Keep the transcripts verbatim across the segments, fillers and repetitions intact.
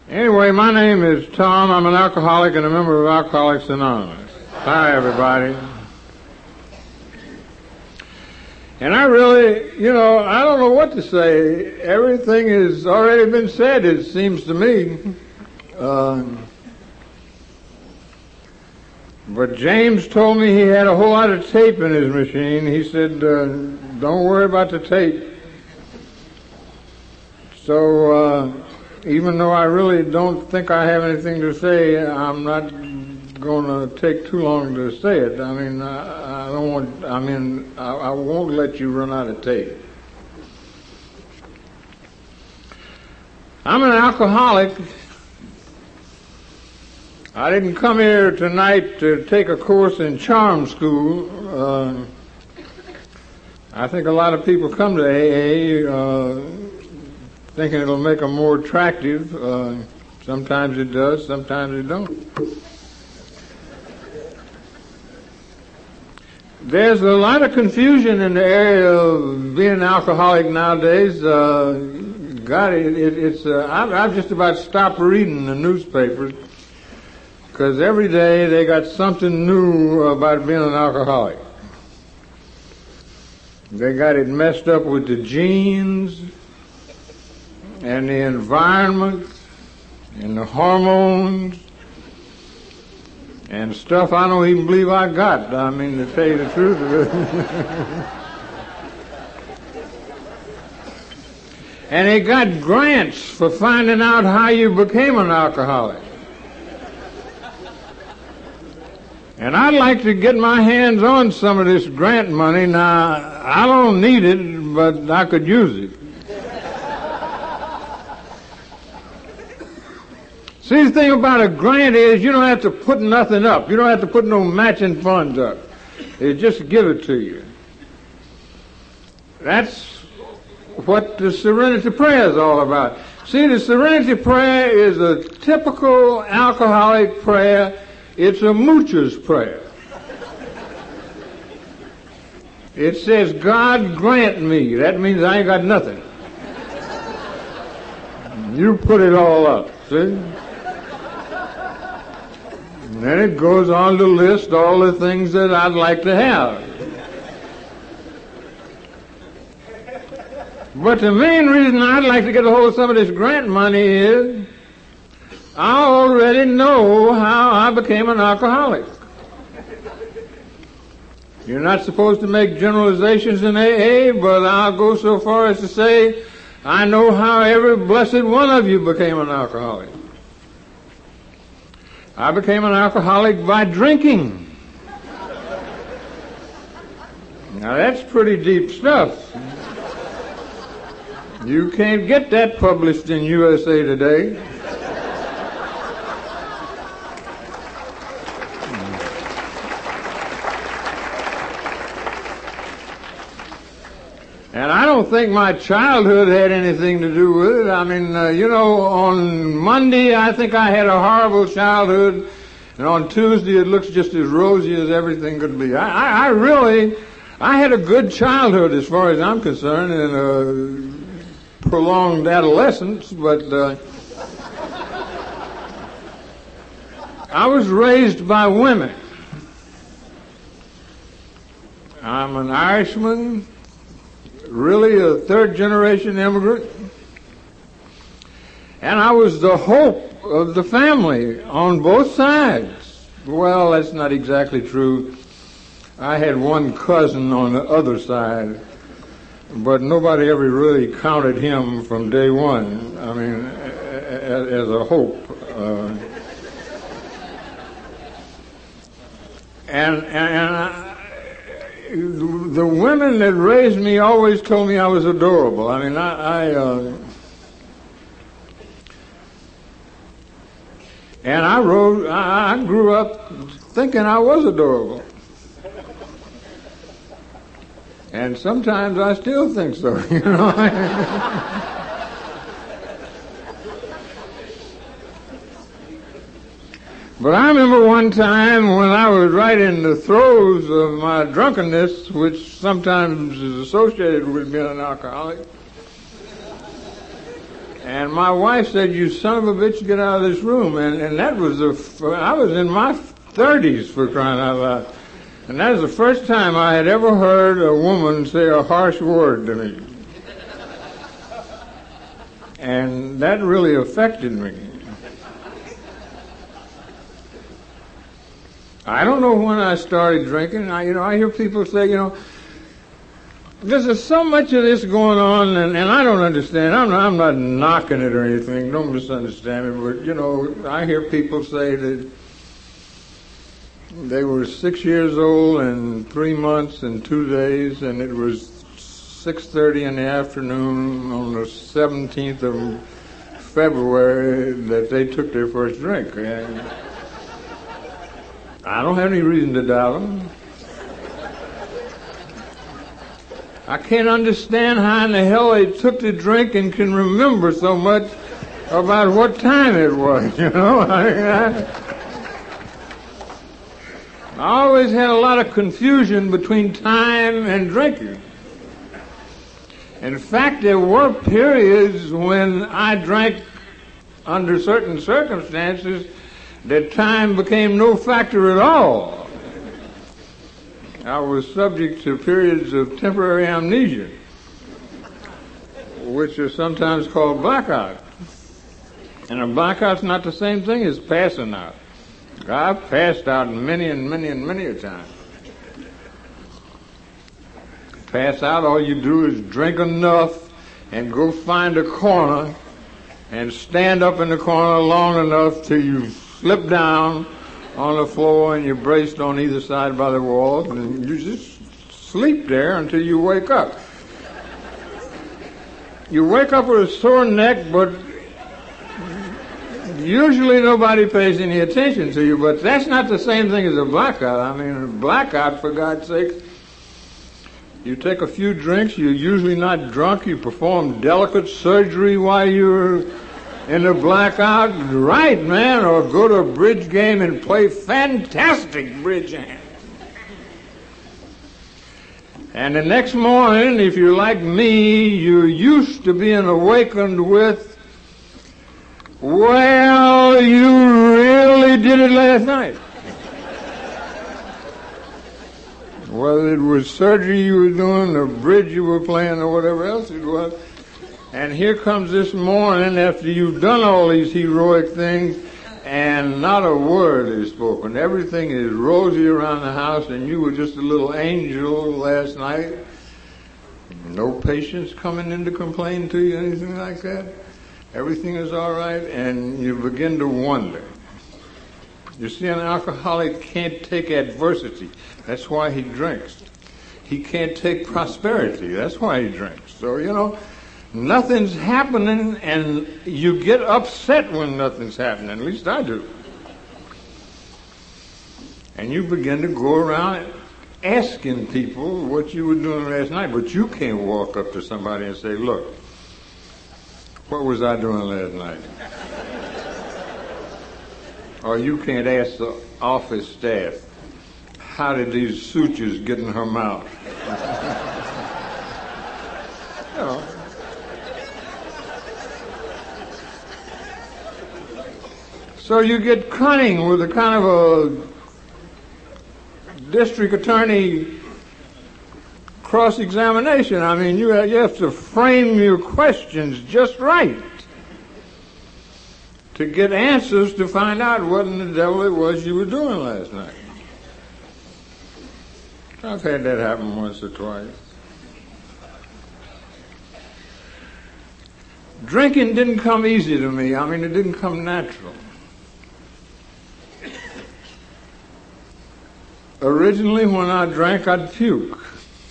Anyway, my name is Tom. I'm an alcoholic and a member of Alcoholics Anonymous. Hi, everybody. And I really, you know, I don't know what to say. Everything has already been said, it seems to me. Uh, but James told me he had a whole lot of tape in his machine. He said, uh, don't worry about the tape. So, uh, even though I really don't think I have anything to say, I'm not going to take too long to say it. I mean, I, I don't want, I mean, I, I won't let you run out of tape. I'm an alcoholic. I didn't come here tonight to take a course in charm school. Uh, I think a lot of people come to A A uh, thinking it'll make them more attractive. Uh, sometimes it does, sometimes it don't. There's a lot of confusion in the area of being an alcoholic nowadays. Uh, God, it, it, it's uh, I've, I've just about stopped reading the newspapers because every day they got something new about being an alcoholic. They got it messed up with the genes and the environment and the hormones and stuff I don't even believe I got. I mean, to tell you the truth of it. And they got grants for finding out how you became an alcoholic. And I'd like to get my hands on some of this grant money. Now, I don't need it, but I could use it. See, the thing about a grant is you don't have to put nothing up. You don't have to put no matching funds up. They just give it to you. That's what the Serenity Prayer is all about. See, the Serenity Prayer is a typical alcoholic prayer. It's a moocher's prayer. It says, God grant me. That means I ain't got nothing. You put it all up, see? And then it goes on to list all the things that I'd like to have. But the main reason I'd like to get a hold of some of this grant money is I already know how I became an alcoholic. You're not supposed to make generalizations in A A, but I'll go so far as to say I know how every blessed one of you became an alcoholic. I became an alcoholic by drinking. Now that's pretty deep stuff. You can't get that published in U S A Today. And I don't think my childhood had anything to do with it. I mean, uh, you know, on Monday I think I had a horrible childhood, and on Tuesday it looks just as rosy as everything could be. I, I, I really, I had a good childhood as far as I'm concerned, and a prolonged adolescence, but uh, I was raised by women. I'm an Irishman. Really a third generation immigrant. And I was the hope of the family on both sides. Well, that's not exactly true. I had one cousin on the other side, but nobody ever really counted him from day one. I mean, as a hope. Uh, and, and, and I, the women that raised me always told me I was adorable. I mean, I, I uh, and I wrote, I, I grew up thinking I was adorable. And sometimes I still think so, you know. But I remember one time when I was right in the throes of my drunkenness, which sometimes is associated with being an alcoholic, And my wife said, "You son of a bitch, get out of this room." And, and that was the, I was in my thirties, for crying out loud. And that was the first time I had ever heard a woman say a harsh word to me. And that really affected me. I don't know when I started drinking. I, you know, I hear people say, you know, there's so much of this going on, and, and I don't understand. I'm not, I'm not knocking it or anything. Don't misunderstand me. But, you know, I hear people say that they were six years old and three months and two days, and it was six thirty in the afternoon on the seventeenth of February that they took their first drink. And I don't have any reason to doubt them. I can't understand how in the hell they took the drink and can remember so much about what time it was, you know. I, I, I always had a lot of confusion between time and drinking. In fact, there were periods when I drank under certain circumstances that time became no factor at all. I was subject to periods of temporary amnesia, which are sometimes called blackout. And a blackout's not the same thing as passing out. I've passed out many and many and many a time. Pass out, all you do is drink enough and go find a corner and stand up in the corner long enough till you slip down on the floor and you're braced on either side by the wall, and you just sleep there until you wake up. You wake up with a sore neck, but usually nobody pays any attention to you, but that's not the same thing as a blackout. I mean, a blackout, for God's sake, you take a few drinks, you're usually not drunk, you perform delicate surgery while you're in a blackout, right, man, or go to a bridge game and play fantastic bridge hand. And the next morning, if you're like me, you're used to being awakened with, "Well, you really did it last night." Whether it was surgery you were doing, or bridge you were playing, or whatever else it was. And here comes this morning, after you've done all these heroic things, and not a word is spoken. Everything is rosy around the house, and you were just a little angel last night. No patients coming in to complain to you, anything like that. Everything is all right, and you begin to wonder. You see, an alcoholic can't take adversity. That's why he drinks. He can't take prosperity. That's why he drinks. So, you know, nothing's happening, and you get upset when nothing's happening. At least I do. And you begin to go around asking people what you were doing last night, but you can't walk up to somebody and say, "Look, what was I doing last night?" Or you can't ask the office staff, "How did these sutures get in her mouth?" You know. So you get cunning with a kind of a district attorney cross-examination. I mean, you have, you have to frame your questions just right to get answers to find out what in the devil it was you were doing last night. I've had that happen once or twice. Drinking didn't come easy to me. I mean, it didn't come natural. Originally, when I drank, I'd puke.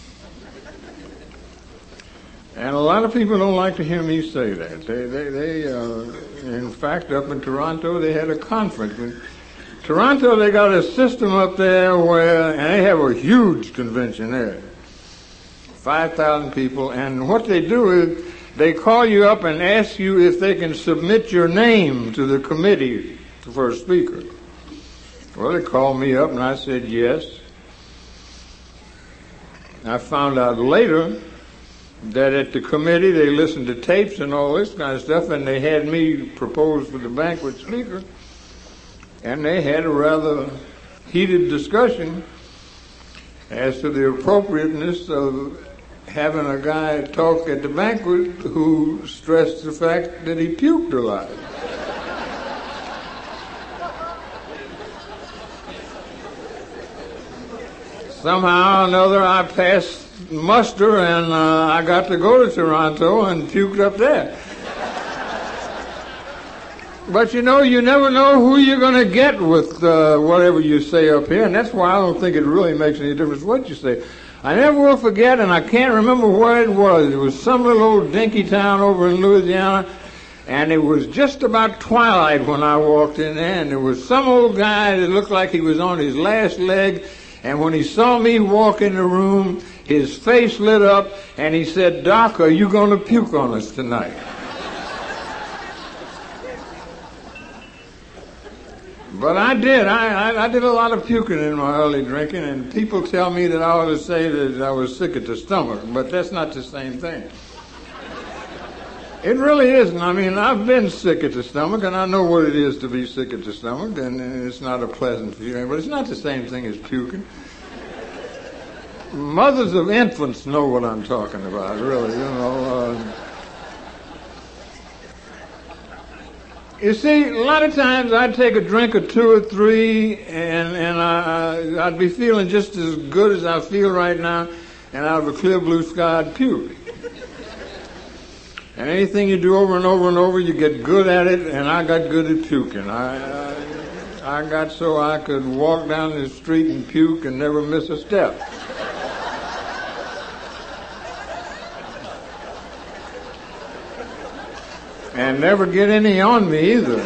And a lot of people don't like to hear me say that. They, they, they uh, in fact, up in Toronto, they had a conference. In Toronto, they got a system up there where, and they have a huge convention there. five thousand people, and what they do is, they call you up and ask you if they can submit your name to the committee for a speaker. Well, they called me up and I said yes. I found out later that at the committee they listened to tapes and all this kind of stuff, and they had me propose for the banquet speaker, and they had a rather heated discussion as to the appropriateness of having a guy talk at the banquet who stressed the fact that he puked a lot. Somehow or another I passed muster, and uh, I got to go to Toronto and puked up there. But you know, you never know who you're going to get with uh, whatever you say up here, and that's why I don't think it really makes any difference what you say. I never will forget, and I can't remember where it was. It was some little old dinky town over in Louisiana, and it was just about twilight when I walked in there, and there was some old guy that looked like he was on his last leg, and when he saw me walk in the room, his face lit up, and he said, "Doc, are you going to puke on us tonight?" But I did. I, I, I did a lot of puking in my early drinking, and people tell me that I ought to say that I was sick at the stomach, but that's not the same thing. It really isn't. I mean, I've been sick at the stomach, and I know what it is to be sick at the stomach, and it's not a pleasant feeling, but it's not the same thing as puking. Mothers of infants know what I'm talking about, really, you know. Uh, You see, a lot of times I'd take a drink or two or three, and, and I, I'd be feeling just as good as I feel right now, and out of a clear blue sky I'd puke. And anything you do over and over and over, you get good at it, and I got good at puking. I, I, I got so I could walk down the street and puke and never miss a step. And never get any on me either.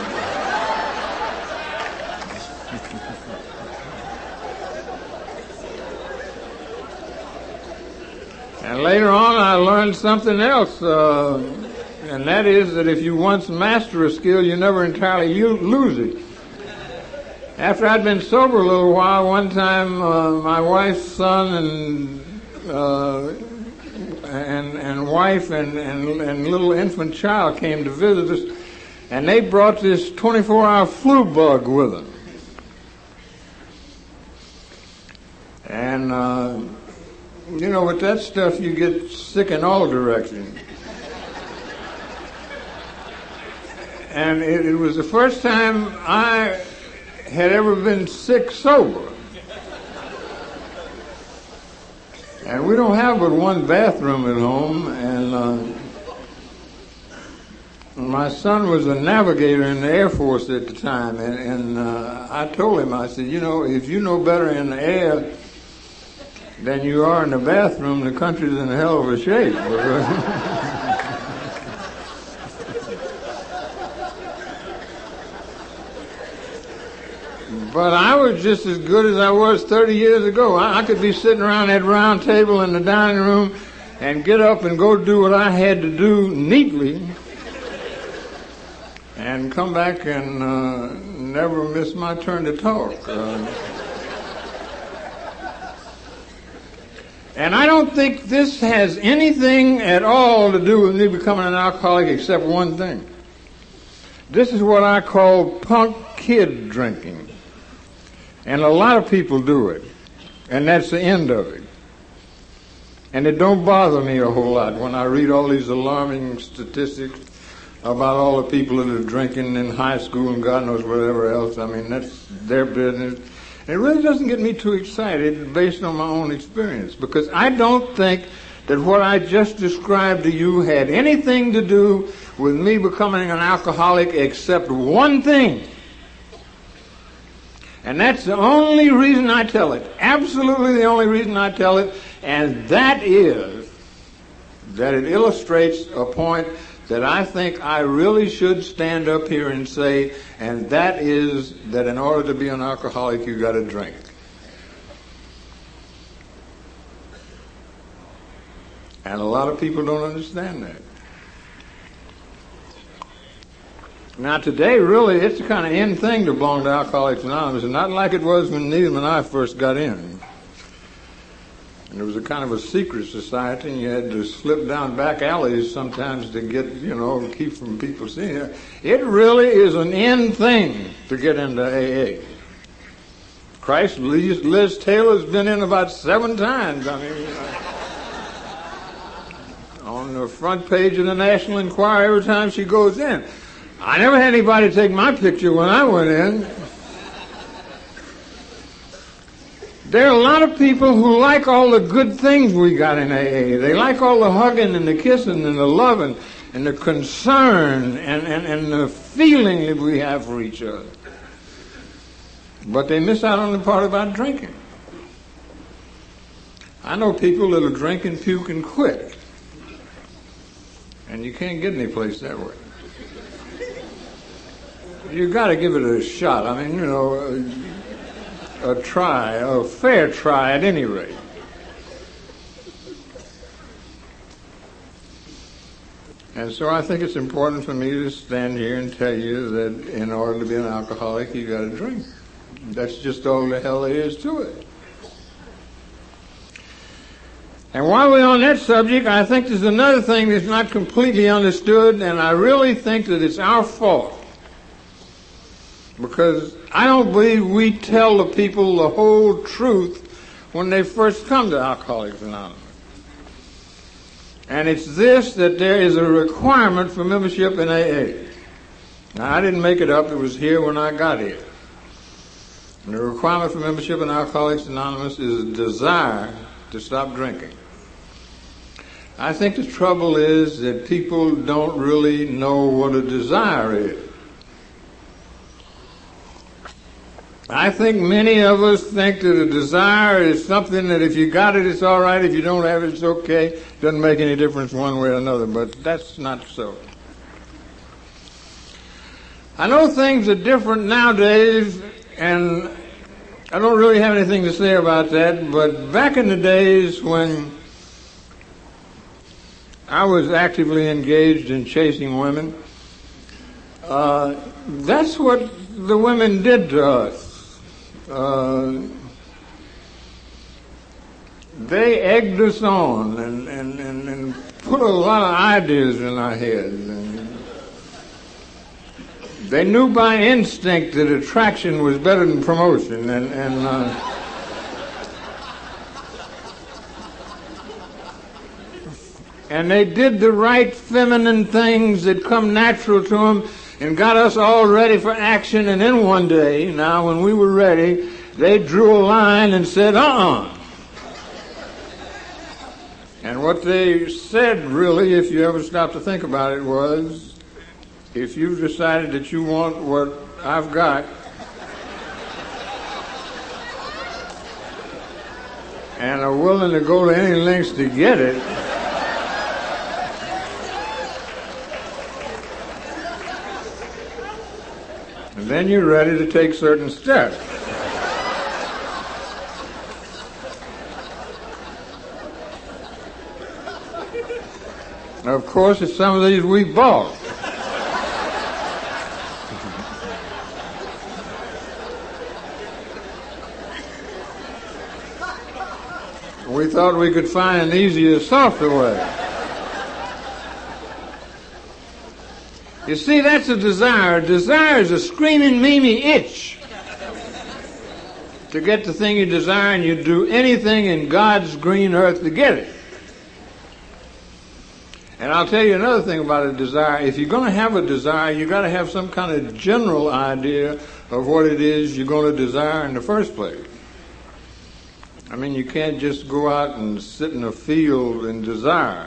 And later on I learned something else, uh, and that is that if you once master a skill, you never entirely u- lose it. After I'd been sober a little while, one time uh, my wife's son and uh, and and wife and, and and little infant child came to visit us, and they brought this twenty-four hour flu bug with them. And uh, you know, with that stuff you get sick in all directions. And it, it was the first time I had ever been sick sober. And we don't have but one bathroom at home, and uh, my son was a navigator in the Air Force at the time, and, and uh, I told him, I said, you know, if you know better in the air than you are in the bathroom, the country's in a hell of a shape. But I was just as good as I was thirty years ago. I, I could be sitting around that round table in the dining room and get up and go do what I had to do neatly and come back and uh, never miss my turn to talk. Uh, and I don't think this has anything at all to do with me becoming an alcoholic except one thing. This is what I call punk kid drinking. And a lot of people do it. And that's the end of it. And it don't bother me a whole lot when I read all these alarming statistics about all the people that are drinking in high school and God knows whatever else. I mean, that's their business. And it really doesn't get me too excited based on my own experience, because I don't think that what I just described to you had anything to do with me becoming an alcoholic except one thing. And that's the only reason I tell it. Absolutely the only reason I tell it. And that is that it illustrates a point that I think I really should stand up here and say, and that is that in order to be an alcoholic, you got to drink. And a lot of people don't understand that. Now today, really, it's the kind of in thing to belong to Alcoholics Anonymous, and not like it was when Needham and I first got in. And it was a kind of a secret society, and you had to slip down back alleys sometimes to get, you know, keep from people seeing it. It really is an in thing to get into A A. Christ, Liz, Liz Taylor's been in about seven times. I mean, you know, on the front page of the National Enquirer every time she goes in. I never had anybody take my picture when I went in. There are a lot of people who like all the good things we got in A A. They like all the hugging and the kissing and the loving and the concern and, and, and the feeling that we have for each other. But they miss out on the part about drinking. I know people that'll drink and puke and quit. And you can't get any place that way. You got to give it a shot. I mean, you know, a, a try, a fair try at any rate. And so I think it's important for me to stand here and tell you that in order to be an alcoholic, you got to drink. That's just all the hell there is to it. And while we're on that subject, I think there's another thing that's not completely understood, and I really think that it's our fault. Because I don't believe we tell the people the whole truth when they first come to Alcoholics Anonymous. And it's this, that there is a requirement for membership in A A. Now, I didn't make it up. It was here when I got here. And the requirement for membership in Alcoholics Anonymous is a desire to stop drinking. I think the trouble is that people don't really know what a desire is. I think many of us think that a desire is something that if you got it, it's all right. If you don't have it, it's okay. Doesn't make any difference one way or another, but that's not so. I know things are different nowadays, and I don't really have anything to say about that, but back in the days when I was actively engaged in chasing women, uh, that's what the women did to us. Uh, they egged us on and, and, and, and put a lot of ideas in our heads. And they knew by instinct that attraction was better than promotion, and, and uh, and they did the right feminine things that come natural to them and got us all ready for action. And then one day, now when we were ready, they drew a line and said, uh-uh. And what they said, really, if you ever stop to think about it, was, if you've decided that you want what I've got, and are willing to go to any lengths to get it, and then you're ready to take certain steps. Of course, it's some of these we bought. We thought we could find an easier, softer way. You see, that's a desire. A desire is a screaming, Mimi itch to get the thing you desire, and you do anything in God's green earth to get it. And I'll tell you another thing about a desire. If you're going to have a desire, you've got to have some kind of general idea of what it is you're going to desire in the first place. I mean, you can't just go out and sit in a field and desire.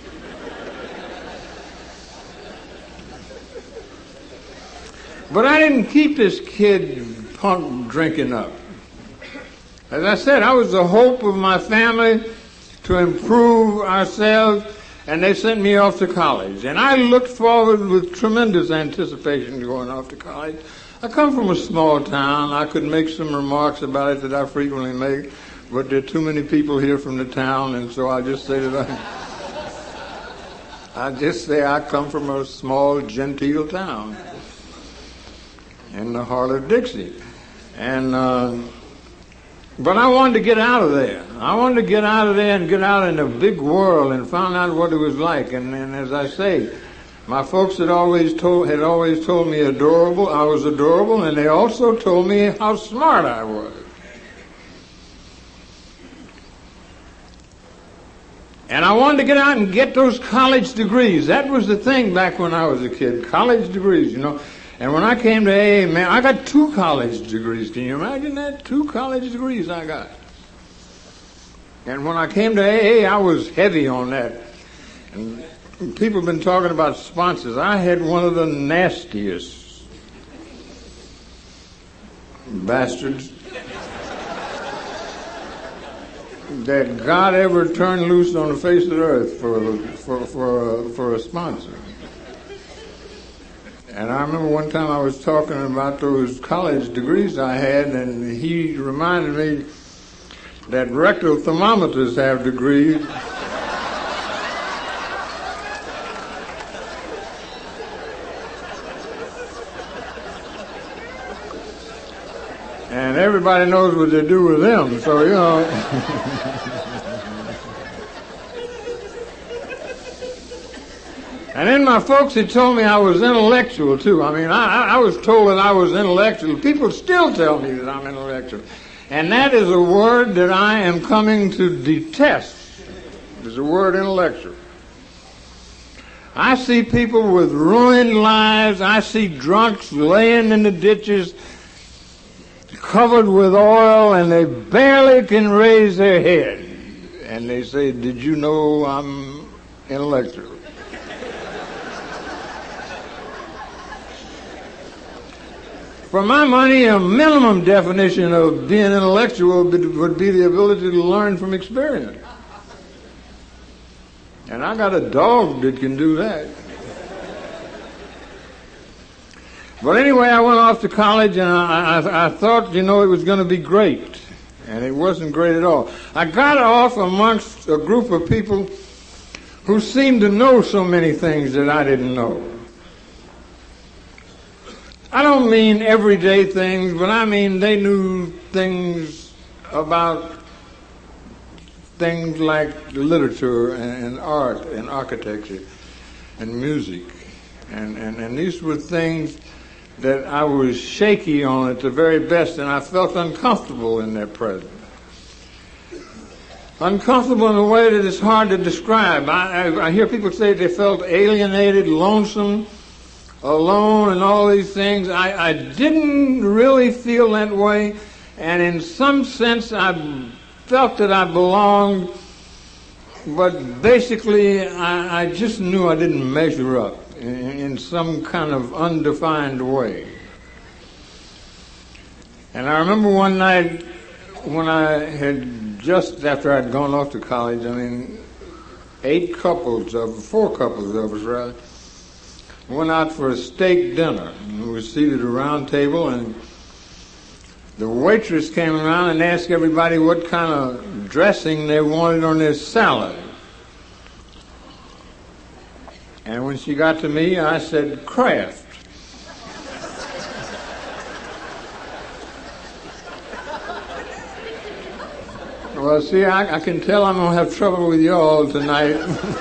But I didn't keep this kid punk drinking up. As I said, I was the hope of my family to improve ourselves, and they sent me off to college. And I looked forward with tremendous anticipation to going off to college. I come from a small town. I could make some remarks about it that I frequently make, but there are too many people here from the town, and so I just say that I, I just say I come from a small, genteel town in the heart of Dixie. And uh, But I wanted to get out of there. I wanted to get out of there and get out in the big world and find out what it was like. And, and as I say, my folks had always told had always told me adorable. I was adorable, and they also told me how smart I was. And I wanted to get out and get those college degrees. That was the thing back when I was a kid. College degrees, you know. And when I came to A A, man, I got two college degrees. Can you imagine that? Two college degrees I got. And when I came to A A, I was heavy on that. And people have been talking about sponsors. I had one of the nastiest bastards that God ever turned loose on the face of the earth for for for a, for a sponsor. And I remember one time I was talking about those college degrees I had, and he reminded me that rectal thermometers have degrees. And everybody knows what they do with them, so, you know. And then my folks had told me I was intellectual, too. I mean, I, I was told that I was intellectual. People still tell me that I'm intellectual. And that is a word that I am coming to detest, is the word intellectual. I see people with ruined lives. I see drunks laying in the ditches, covered with oil, and they barely can raise their head. And they say, did you know I'm intellectual? For my money, a minimum definition of being intellectual would be the ability to learn from experience. And I got a dog that can do that. But anyway, I went off to college, and I, I, I thought, you know, it was going to be great. And it wasn't great at all. I got off amongst a group of people who seemed to know so many things that I didn't know. I don't mean everyday things, but I mean they knew things about things like literature and, and art and architecture and music. And, and, and these were things that I was shaky on at the very best, and I felt uncomfortable in their presence. Uncomfortable in a way that is hard to describe. I, I, I hear people say they felt alienated, lonesome, alone, and all these things. I, I didn't really feel that way, and in some sense I felt that I belonged, but basically I, I just knew I didn't measure up in, in some kind of undefined way. And I remember one night when I had, just after I'd gone off to college, I mean, eight couples of, four couples of us rather, went out for a steak dinner. We were seated at a round table, and the waitress came around and asked everybody what kind of dressing they wanted on their salad. And when she got to me, I said, Kraft. Well, see, I, I can tell I'm going to have trouble with you all tonight.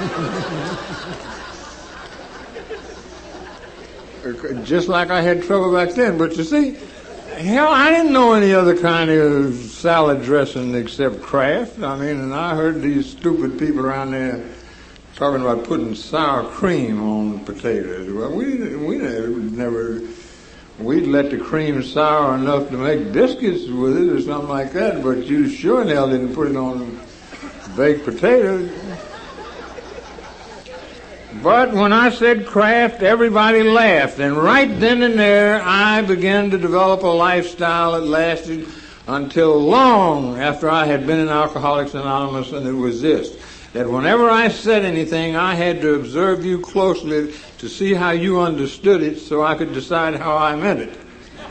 Just like I had trouble back then. But you see, hell, I didn't know any other kind of salad dressing except Kraft. I mean, and I heard these stupid people around there talking about putting sour cream on potatoes. Well, we we never, we'd let the cream sour enough to make biscuits with it or something like that, but you sure in hell didn't put it on baked potatoes. But when I said Kraft, everybody laughed, and right then and there I began to develop a lifestyle that lasted until long after I had been in Alcoholics Anonymous, and it was this, that whenever I said anything, I had to observe you closely to see how you understood it so I could decide how I meant it.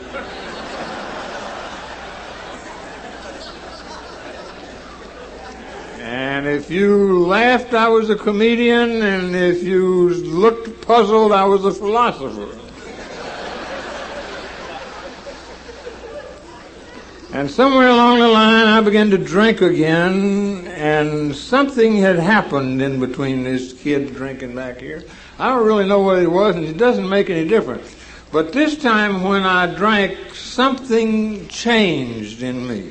And if you laughed, I was a comedian, and if you looked puzzled, I was a philosopher. And somewhere along the line, I began to drink again, and something had happened in between this kid drinking back here. I don't really know what it was, and it doesn't make any difference. But this time when I drank, something changed in me.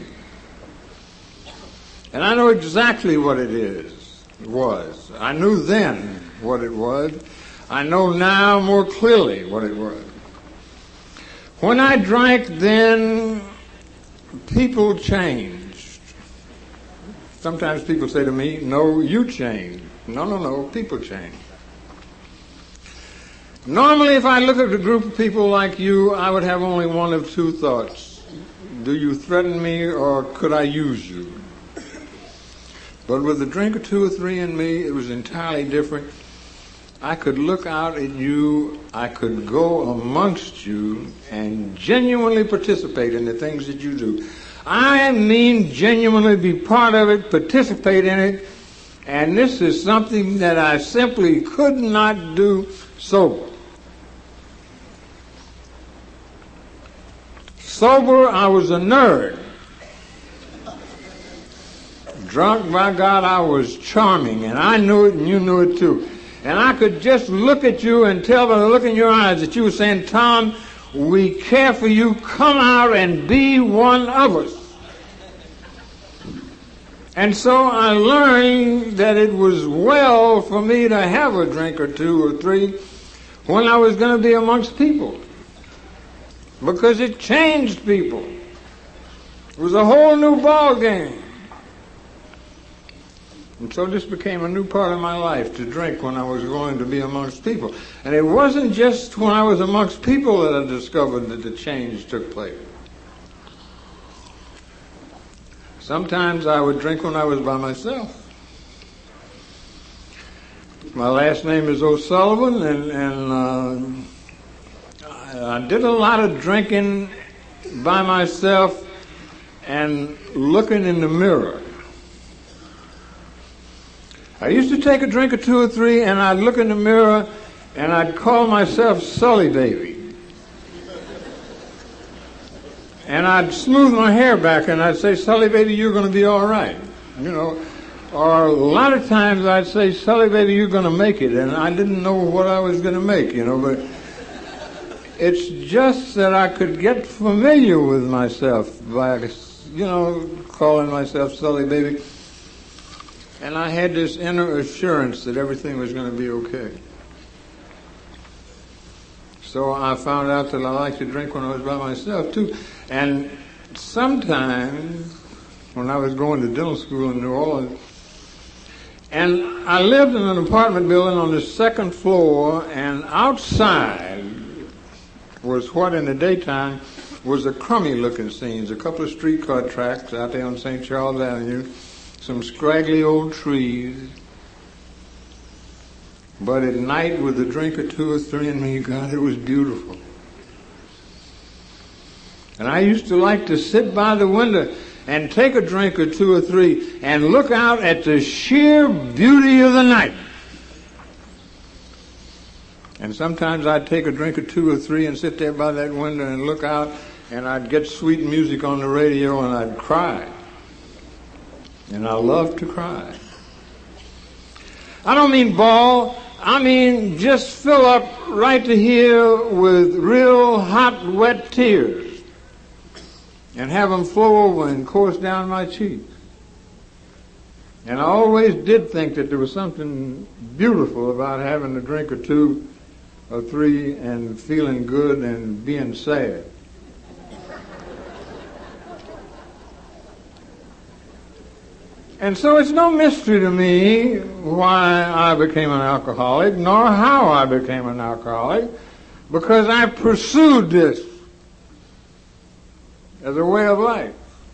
And I know exactly what it is, was. I knew then what it was. I know now more clearly what it was. When I drank then, people changed. Sometimes people say to me, no, you changed. No, no, no, people changed. Normally, if I look at a group of people like you, I would have only one of two thoughts. Do you threaten me, or could I use you? But with a drink or two or three in me, it was entirely different. I could look out at you, I could go amongst you, and genuinely participate in the things that you do. I mean genuinely be part of it, participate in it, and this is something that I simply could not do sober. Sober, I was a nerd. Drunk, by God, I was charming, and I knew it, and you knew it too. And I could just look at you and tell by the look in your eyes that you were saying, Tom, we care for you. Come out and be one of us. And so I learned that it was well for me to have a drink or two or three when I was going to be amongst people. Because it changed people. It was a whole new ball game. And so this became a new part of my life, to drink when I was going to be amongst people. And it wasn't just when I was amongst people that I discovered that the change took place. Sometimes I would drink when I was by myself. My last name is O'Sullivan, and, and uh, I did a lot of drinking by myself and looking in the mirror. I used to take a drink or two or three, and I'd look in the mirror, and I'd call myself Sully Baby. And I'd smooth my hair back, and I'd say, Sully Baby, you're going to be all right. You know, or a lot of times I'd say, Sully Baby, you're going to make it. And I didn't know what I was going to make, you know, but it's just that I could get familiar with myself by, you know, calling myself Sully Baby. And I had this inner assurance that everything was going to be okay. So I found out that I liked to drink when I was by myself, too. And sometimes, when I was going to dental school in New Orleans, and I lived in an apartment building on the second floor, and outside was what in the daytime was a crummy-looking scene. A couple of streetcar tracks out there on Saint Charles Avenue, some scraggly old trees. But at night, with a drink or two or three in me, God, it was beautiful. And I used to like to sit by the window and take a drink or two or three and look out at the sheer beauty of the night. And sometimes I'd take a drink or two or three and sit there by that window and look out, and I'd get sweet music on the radio, and I'd cry. And I love to cry. I don't mean bawl. I mean just fill up right to here with real hot, wet tears and have them flow over and course down my cheeks. And I always did think that there was something beautiful about having a drink or two or three and feeling good and being sad. And so it's no mystery to me why I became an alcoholic, nor how I became an alcoholic, because I pursued this as a way of life.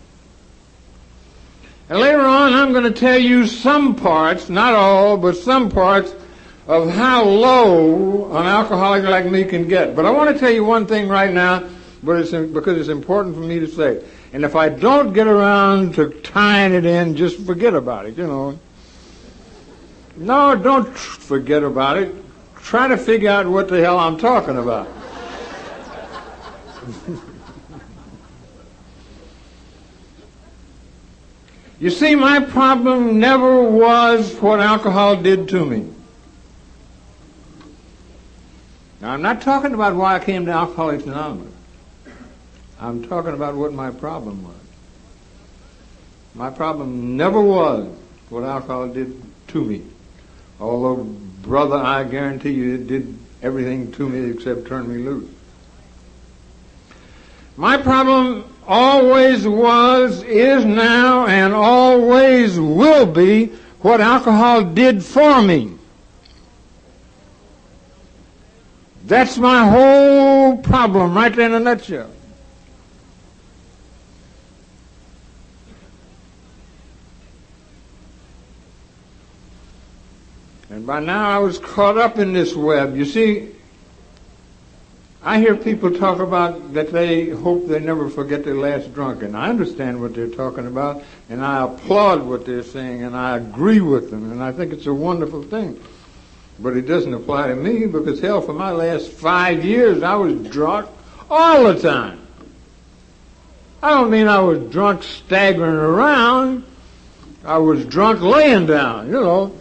And later on, I'm going to tell you some parts, not all, but some parts of how low an alcoholic like me can get. But I want to tell you one thing right now, but it's because it's important for me to say. And if I don't get around to tying it in, just forget about it, you know. No, don't forget about it. Try to figure out what the hell I'm talking about. You see, my problem never was what alcohol did to me. Now, I'm not talking about why I came to Alcoholics Anonymous. I'm talking about what my problem was. My problem never was what alcohol did to me. Although, brother, I guarantee you it did everything to me except turn me loose. My problem always was, is now, and always will be what alcohol did for me. That's my whole problem right there in a nutshell. And by now I was caught up in this web. You see, I hear people talk about that they hope they never forget their last drunk, and I understand what they're talking about, and I applaud what they're saying, and I agree with them, and I think it's a wonderful thing. But it doesn't apply to me, because hell, for my last five years I was drunk all the time. I don't mean I was drunk staggering around. I was drunk laying down, you know.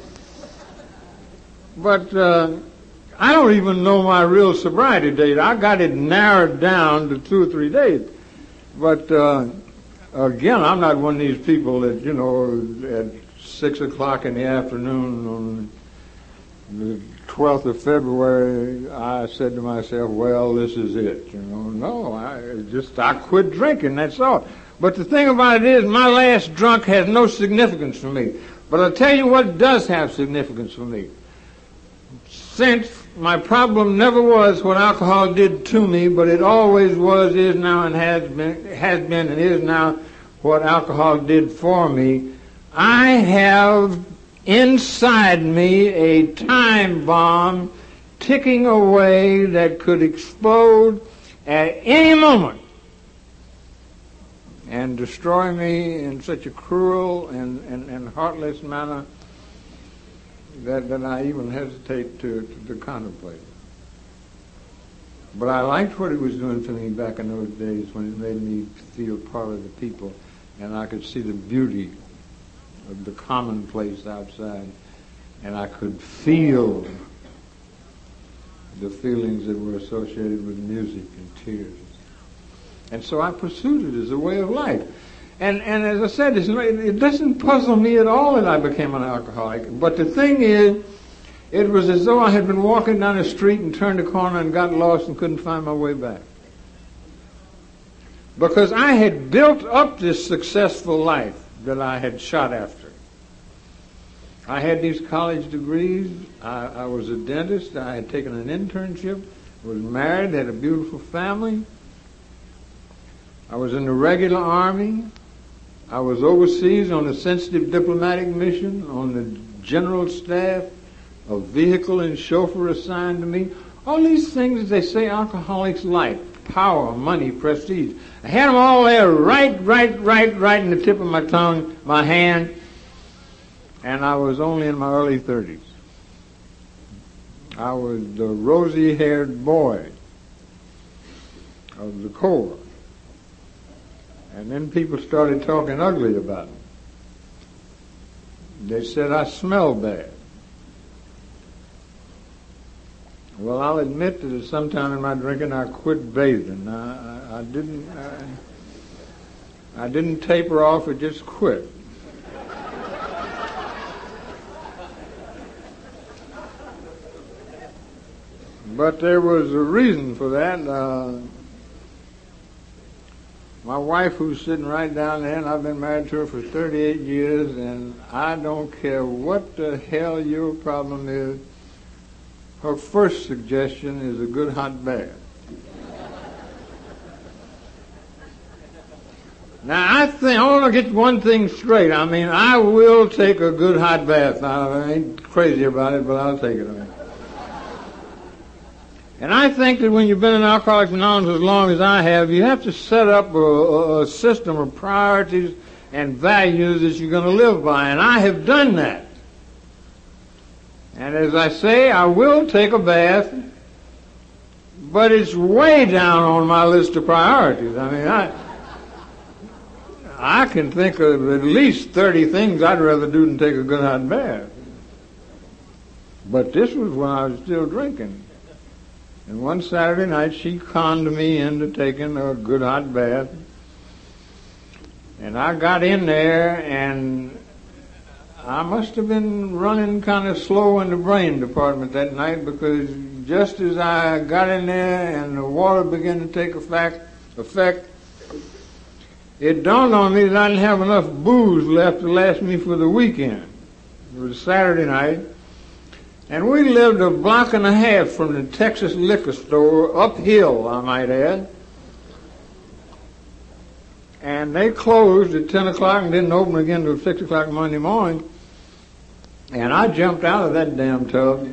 But uh, I don't even know my real sobriety date. I got it narrowed down to two or three days. But uh, again, I'm not one of these people that, you know, at six o'clock in the afternoon on the twelfth of February, I said to myself, well, this is it. You know, no, I just, I quit drinking, that's all. But the thing about it is, my last drunk has no significance for me. But I'll tell you what does have significance for me. Since my problem never was what alcohol did to me, but it always was, is now, and has been, has been and is now what alcohol did for me, I have inside me a time bomb ticking away that could explode at any moment and destroy me in such a cruel and, and, and heartless manner that, that I even hesitate to, to, to contemplate. But I liked what it was doing for me back in those days when it made me feel part of the people, and I could see the beauty of the commonplace outside, and I could feel the feelings that were associated with music and tears. And so I pursued it as a way of life. And and as I said, it's, it doesn't puzzle me at all that I became an alcoholic. But the thing is, it was as though I had been walking down the street and turned a corner and got lost and couldn't find my way back. Because I had built up this successful life that I had shot after. I had these college degrees. I, I was a dentist. I had taken an internship. Was married. Had a beautiful family. I was in the regular army. I was overseas on a sensitive diplomatic mission on the general staff, a vehicle and chauffeur assigned to me. All these things that they say alcoholics like: power, money, prestige. I had them all there, right, right, right, right in the tip of my tongue, my hand, and I was only in my early thirties. I was the rosy-haired boy of the Corps. And then people started talking ugly about me. They said I smelled bad. Well, I'll admit that at some time in my drinking I quit bathing. I, I, I didn't. I, I didn't taper off; it just quit. But there was a reason for that. Uh, my wife, who's sitting right down there, and I've been married to her for thirty-eight years, and I don't care what the hell your problem is, her first suggestion is a good hot bath. Now, I think, I want to get one thing straight. I mean, I will take a good hot bath. Now, I ain't crazy about it, but I'll take it. I mean. And I think that when you've been in Alcoholics Anonymous as long as I have, you have to set up a, a system of priorities and values that you're going to live by. And I have done that. And as I say, I will take a bath, but it's way down on my list of priorities. I mean, I, I can think of at least thirty things I'd rather do than take a good hot bath. But this was when I was still drinking. And one Saturday night, she conned me into taking a good hot bath. And I got in there, and I must have been running kind of slow in the brain department that night, because just as I got in there and the water began to take effect, effect it dawned on me that I didn't have enough booze left to last me for the weekend. It was Saturday night. And we lived a block and a half from the Texas liquor store, uphill, I might add. And they closed at ten o'clock and didn't open again until six o'clock Monday morning. And I jumped out of that damn tub.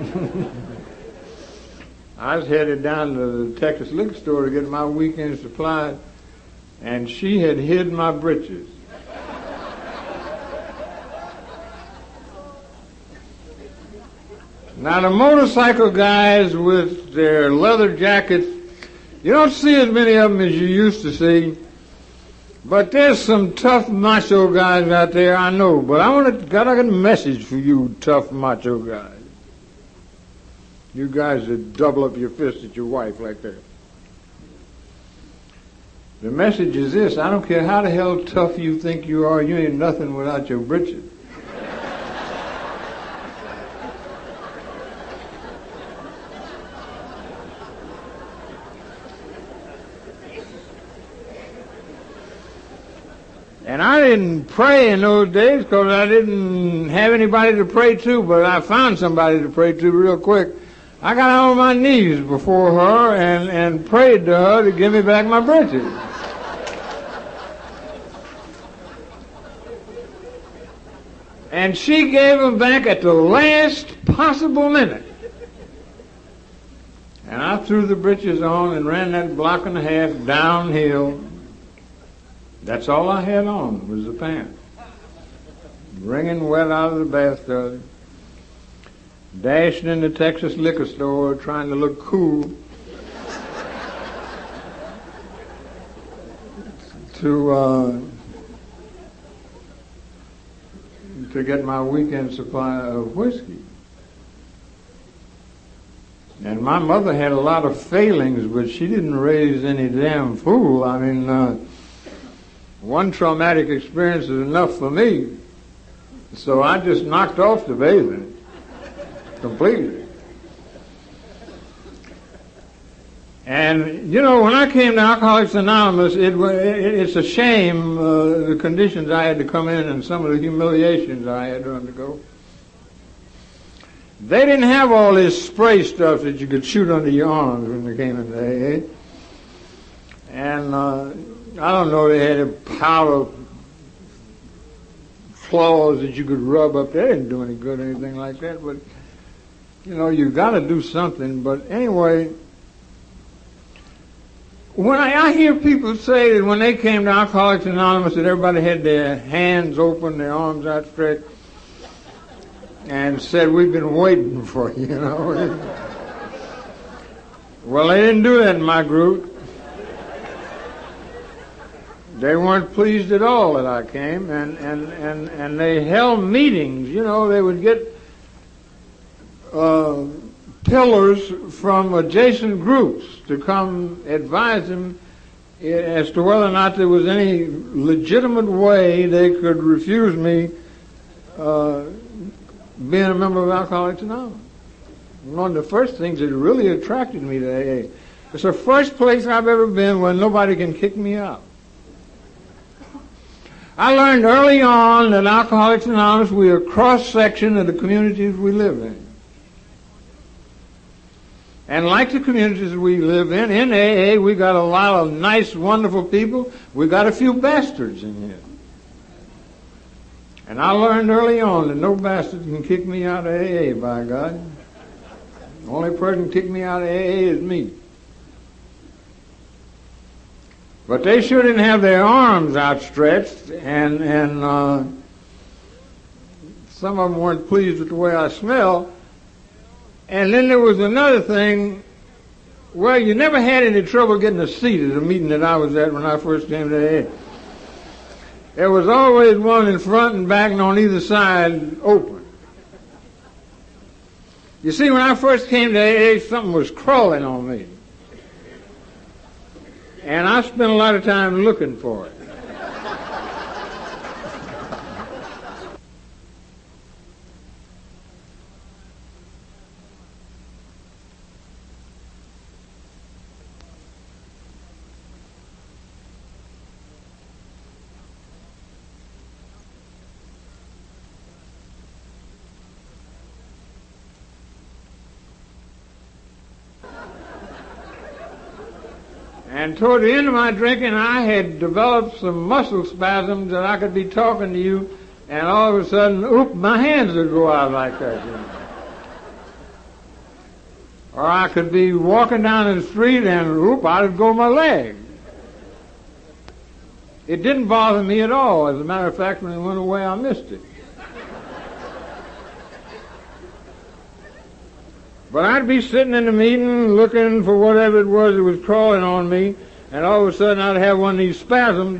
I was headed down to the Texas liquor store to get my weekend supply, and she had hid my britches. Now, the motorcycle guys with their leather jackets, you don't see as many of them as you used to see. But there's some tough macho guys out there, I know. But I want to, got a message for you tough macho guys. You guys that double up your fist at your wife like that. The message is this: I don't care how the hell tough you think you are, you ain't nothing without your britches. And I didn't pray in those days because I didn't have anybody to pray to, but I found somebody to pray to real quick. I got on my knees before her and, and prayed to her to give me back my britches. And she gave them back at the last possible minute. And I threw the britches on and ran that block and a half downhill. That's all I had on was the pants. Wringing wet out of the bathtub. Dashed in the Texas liquor store trying to look cool. to uh, to get my weekend supply of whiskey. And my mother had a lot of failings, but she didn't raise any damn fool. I mean, uh, one traumatic experience is enough for me. So I just knocked off the bathing completely. And, you know, when I came to Alcoholics Anonymous, it, it, it's a shame, uh, the conditions I had to come in and some of the humiliations I had to undergo. They didn't have all this spray stuff that you could shoot under your arms when they came into A A. And uh, I don't know, they had a powder claws that you could rub up. They didn't do any good or anything like that, but, you know, you got to do something. But anyway, when I, I hear people say that when they came to Alcoholics Anonymous that everybody had their hands open, their arms outstretched, and said, we've been waiting for you, you know. Well, they didn't do that in my group. They weren't pleased at all that I came, and, and, and, and they held meetings, you know. They would get uh, pillars from adjacent groups to come advise them as to whether or not there was any legitimate way they could refuse me uh, being a member of Alcoholics Anonymous. One of the first things that really attracted me to A A. It's the first place I've ever been where nobody can kick me out. I learned early on that Alcoholics Anonymous, we are a cross-section of the communities we live in. And like the communities we live in, in A A, we got a lot of nice, wonderful people. We got a few bastards in here. And I learned early on that no bastard can kick me out of A A, by God. The only person who can kick me out of A A is me. But they sure didn't have their arms outstretched, and and uh, some of them weren't pleased with the way I smelled. And then there was another thing. Well, you never had any trouble getting a seat at a meeting that I was at when I first came to A A. there was always one in front and back and on either side open. You see, when I first came to A A, something was crawling on me. And I spent a lot of time looking for it. And toward the end of my drinking, I had developed some muscle spasms that I could be talking to you, and all of a sudden, oop, my hands would go out like that. You know. Or I could be walking down the street and, oop, out would go my leg. It didn't bother me at all. As a matter of fact, when it went away, I missed it. But I'd be sitting in the meeting looking for whatever it was that was crawling on me, and all of a sudden I'd have one of these spasms,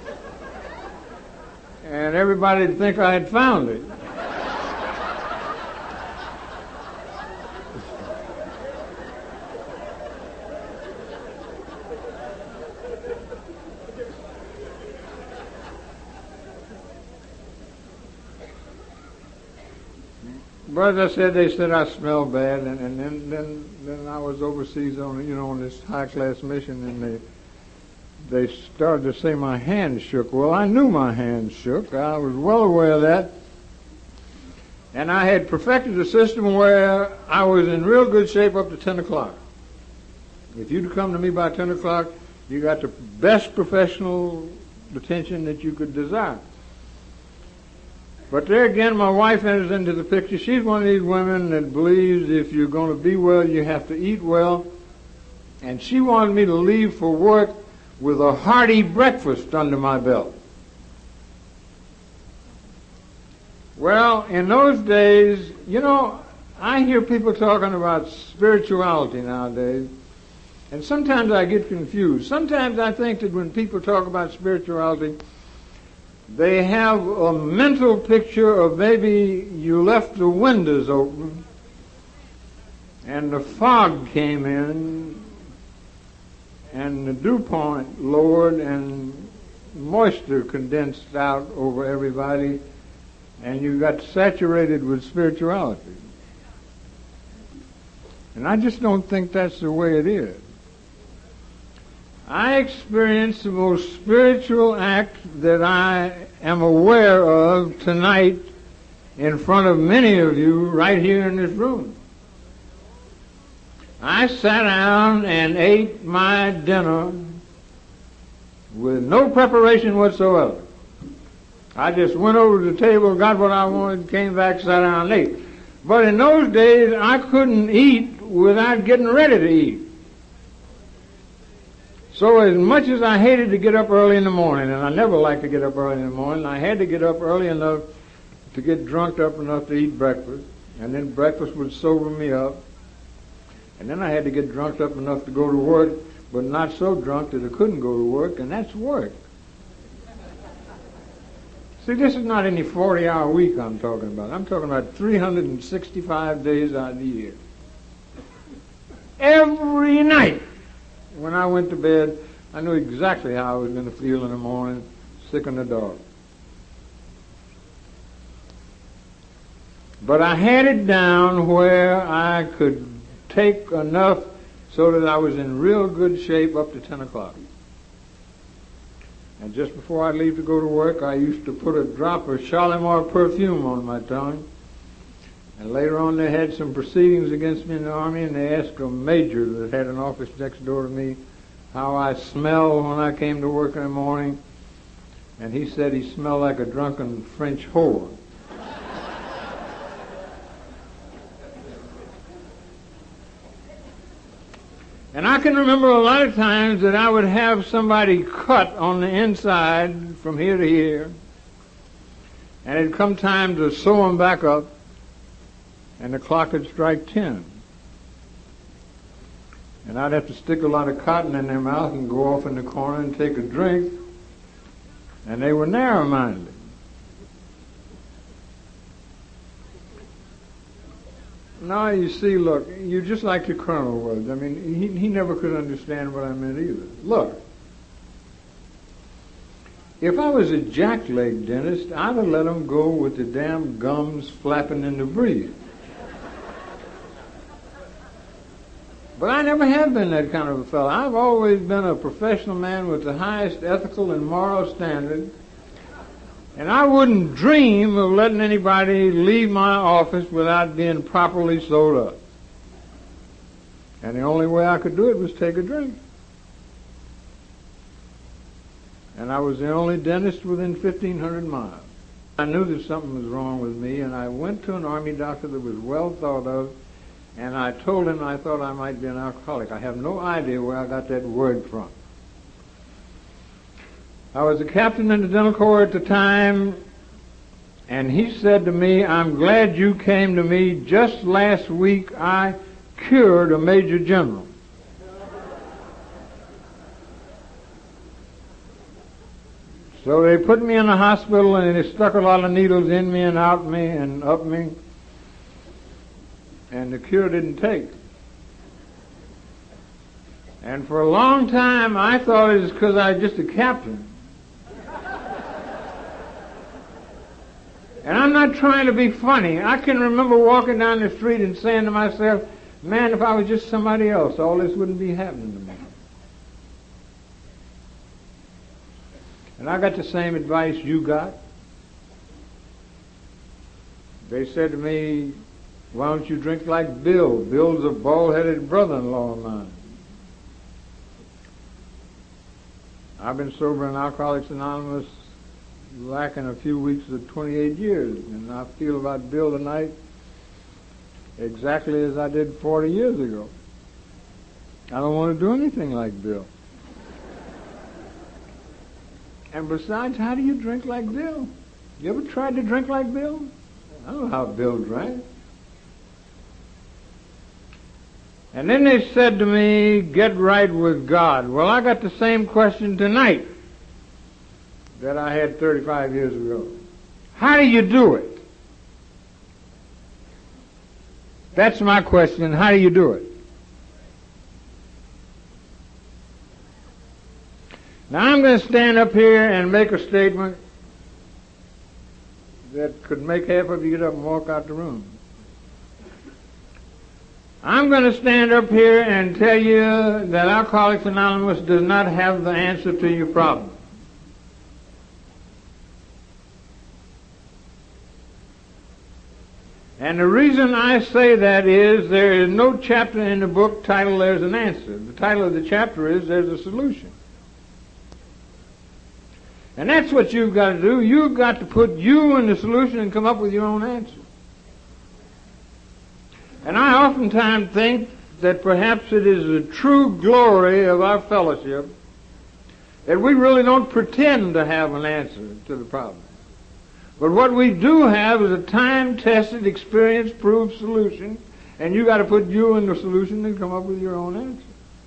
and everybody'd think I had found it. But as I said, they said I smelled bad, and, and then, then then I was overseas on you know on this high class mission, and they they started to say my hands shook. Well, I knew my hands shook. I was well aware of that, and I had perfected a system where I was in real good shape up to ten o'clock. If you'd come to me by ten o'clock, you got the best professional attention that you could desire. But there again, my wife enters into the picture. She's one of these women that believes if you're going to be well, you have to eat well. And she wanted me to leave for work with a hearty breakfast under my belt. Well, in those days, you know, I hear people talking about spirituality nowadays, and sometimes I get confused. Sometimes I think that when people talk about spirituality, they have a mental picture of maybe you left the windows open and the fog came in and the dew point lowered and moisture condensed out over everybody and you got saturated with spirituality. And I just don't think that's the way it is. I experienced the most spiritual act that I am aware of tonight in front of many of you right here in this room. I sat down and ate my dinner with no preparation whatsoever. I just went over to the table, got what I wanted, came back, sat down and ate. But in those days, I couldn't eat without getting ready to eat. So as much as I hated to get up early in the morning, and I never liked to get up early in the morning, I had to get up early enough to get drunk up enough to eat breakfast, and then breakfast would sober me up, and then I had to get drunk up enough to go to work, but not so drunk that I couldn't go to work, and that's work. See, this is not any forty-hour week I'm talking about. I'm talking about three hundred sixty-five days out of the year. Every night. When I went to bed, I knew exactly how I was going to feel in the morning, sick in the dark. But I had it down where I could take enough so that I was in real good shape up to ten o'clock. And just before I leave to go to work, I used to put a drop of Shalimar perfume on my tongue. And later on they had some proceedings against me in the Army, and they asked a major that had an office next door to me how I smelled when I came to work in the morning. And he said he smelled like a drunken French whore. And I can remember a lot of times that I would have somebody cut on the inside from here to here, and it'd come time to sew them back up, and the clock would strike ten. And I'd have to stick a lot of cotton in their mouth and go off in the corner and take a drink. And they were narrow-minded. Now, you see, look, you're just like the Colonel was. I mean, he, he never could understand what I meant either. Look, if I was a jackleg dentist, I'd have let him go with the damn gums flapping in the breeze. But I never have been that kind of a fellow. I've always been a professional man with the highest ethical and moral standard. And I wouldn't dream of letting anybody leave my office without being properly sewed up. And the only way I could do it was take a drink. And I was the only dentist within fifteen hundred miles. I knew that something was wrong with me, and I went to an army doctor that was well thought of, and I told him I thought I might be an alcoholic. I have no idea where I got that word from. I was a captain in the dental corps at the time, and he said to me, "I'm glad you came to me. Just last week I cured a major general." So they put me in the hospital, and they stuck a lot of needles in me and out me and up me, and the cure didn't take. And for a long time I thought it was because I was just a captain. And I'm not trying to be funny. I can remember walking down the street and saying to myself, man, if I was just somebody else, all this wouldn't be happening to me. And I got the same advice you got. They said to me, why don't you drink like Bill? Bill's a bald-headed brother-in-law of mine. I've been sober in Alcoholics Anonymous lacking a few weeks of twenty-eight years, and I feel about Bill tonight exactly as I did forty years ago. I don't want to do anything like Bill. And besides, how do you drink like Bill? You ever tried to drink like Bill? I don't know how Bill drank. And then they said to me, get right with God. Well, I got the same question tonight that I had thirty-five years ago. How do you do it? That's my question. How do you do it? Now I'm going to stand up here and make a statement that could make half of you get up and walk out the room. I'm going to stand up here and tell you that Alcoholics Anonymous does not have the answer to your problem. And the reason I say that is there is no chapter in the book titled There's an Answer. The title of the chapter is There's a Solution. And that's what you've got to do. You've got to put you in the solution and come up with your own answer. And I oftentimes think that perhaps it is the true glory of our fellowship that we really don't pretend to have an answer to the problem. But what we do have is a time-tested, experience-proved solution, and you got to put you in the solution and come up with your own answer.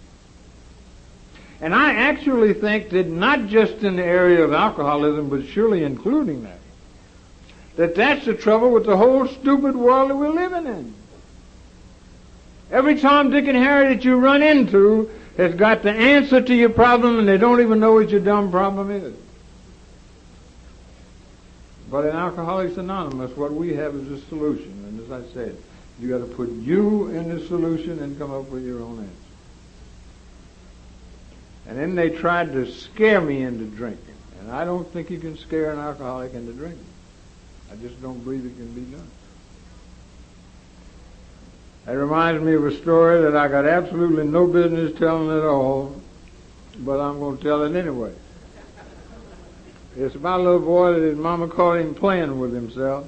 And I actually think that not just in the area of alcoholism, but surely including that, that that's the trouble with the whole stupid world that we're living in. Every Tom, Dick, and Harry that you run into has got the answer to your problem, and they don't even know what your dumb problem is. But in Alcoholics Anonymous, what we have is a solution. And as I said, you got to put you in the solution and come up with your own answer. And then they tried to scare me into drinking. And I don't think you can scare an alcoholic into drinking. I just don't believe it can be done. That reminds me of a story that I got absolutely no business telling at all, but I'm going to tell it anyway. It's about a little boy that his mama caught him playing with himself.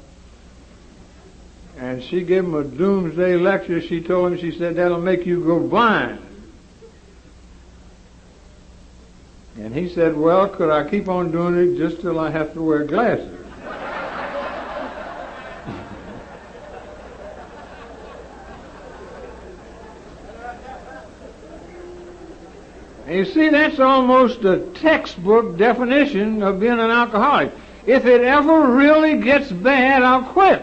And she gave him a doomsday lecture. She told him, she said, that'll make you go blind. And he said, well, could I keep on doing it just till I have to wear glasses? And you see, that's almost a textbook definition of being an alcoholic. If it ever really gets bad, I'll quit.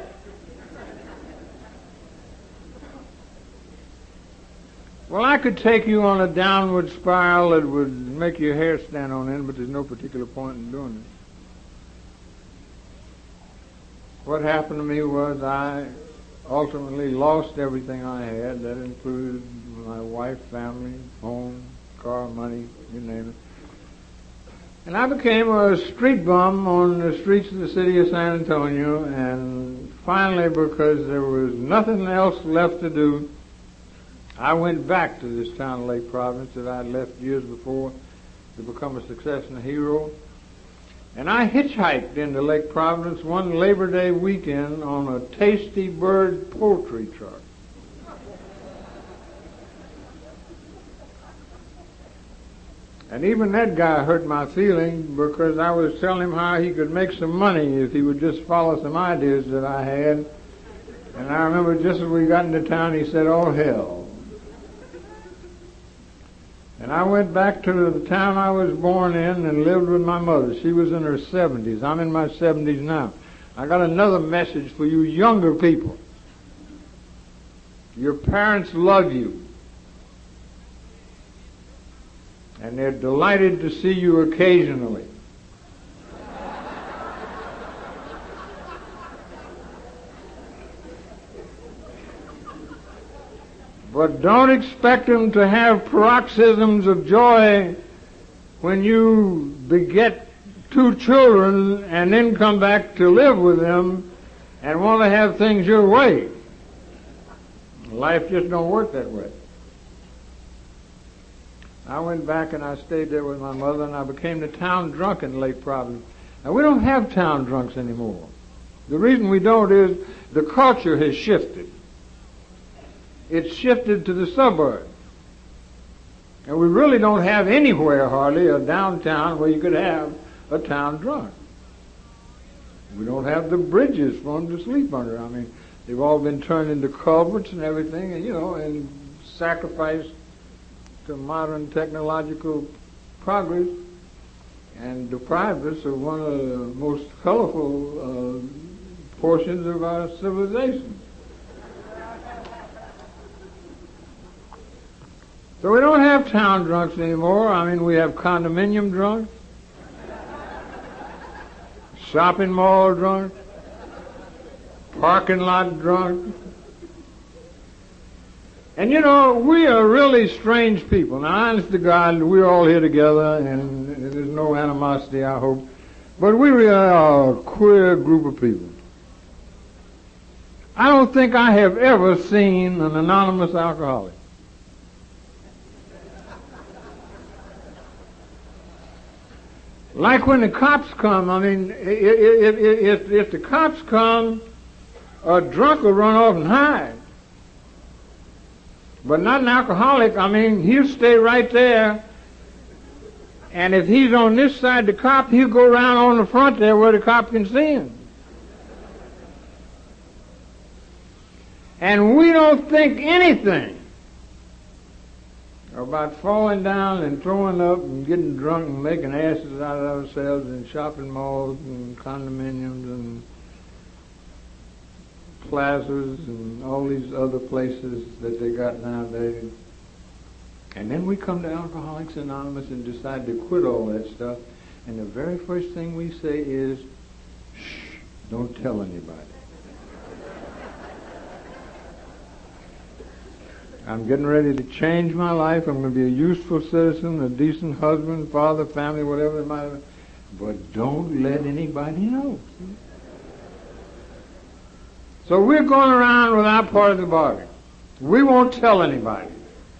Well, I could take you on a downward spiral that would make your hair stand on end, but there's no particular point in doing it. What happened to me was I ultimately lost everything I had. That included my wife, family, home, car, money, you name it. And I became a street bum on the streets of the city of San Antonio, and finally, because there was nothing else left to do, I went back to this town of Lake Providence that I had left years before to become a success and a hero. And I hitchhiked into Lake Providence one Labor Day weekend on a Tasty Bird poultry truck. And even that guy hurt my feelings because I was telling him how he could make some money if he would just follow some ideas that I had. And I remember just as we got into town, he said, "Oh, hell." And I went back to the town I was born in and lived with my mother. She was in her seventies. I'm in my seventies now. I got another message for you younger people. Your parents love you. And they're delighted to see you occasionally. But don't expect them to have paroxysms of joy when you beget two children and then come back to live with them and want to have things your way. Life just don't work that way. I went back and I stayed there with my mother, and I became the town drunk in Lake Providence. Now, we don't have town drunks anymore. The reason we don't is the culture has shifted. It's shifted to the suburbs. And we really don't have anywhere hardly a downtown where you could have a town drunk. We don't have the bridges for them to sleep under. I mean, they've all been turned into culverts and everything, and, you know, and sacrificed to modern technological progress and deprived us of one of the most colorful uh, portions of our civilization. So we don't have town drunks anymore. I mean, we have condominium drunks, shopping mall drunks, parking lot drunks. And you know, we are really strange people. Now, honest to God, we're all here together, and there's no animosity, I hope. But we really are a queer group of people. I don't think I have ever seen an anonymous alcoholic. Like when the cops come, I mean, if, if, if the cops come, a drunk will run off and hide. But not an alcoholic. I mean, he'll stay right there. And if he's on this side, the cop, he'll go around on the front there where the cop can see him. And we don't think anything about falling down and throwing up and getting drunk and making asses out of ourselves in shopping malls and condominiums and plazas and all these other places that they got nowadays. And then we come to Alcoholics Anonymous and decide to quit all that stuff, and the very first thing we say is, shh, don't tell anybody. I'm getting ready to change my life. I'm going to be a useful citizen, a decent husband, father, family, whatever it might be. But don't let anybody know. So we're going around with our part of the bargain. We won't tell anybody.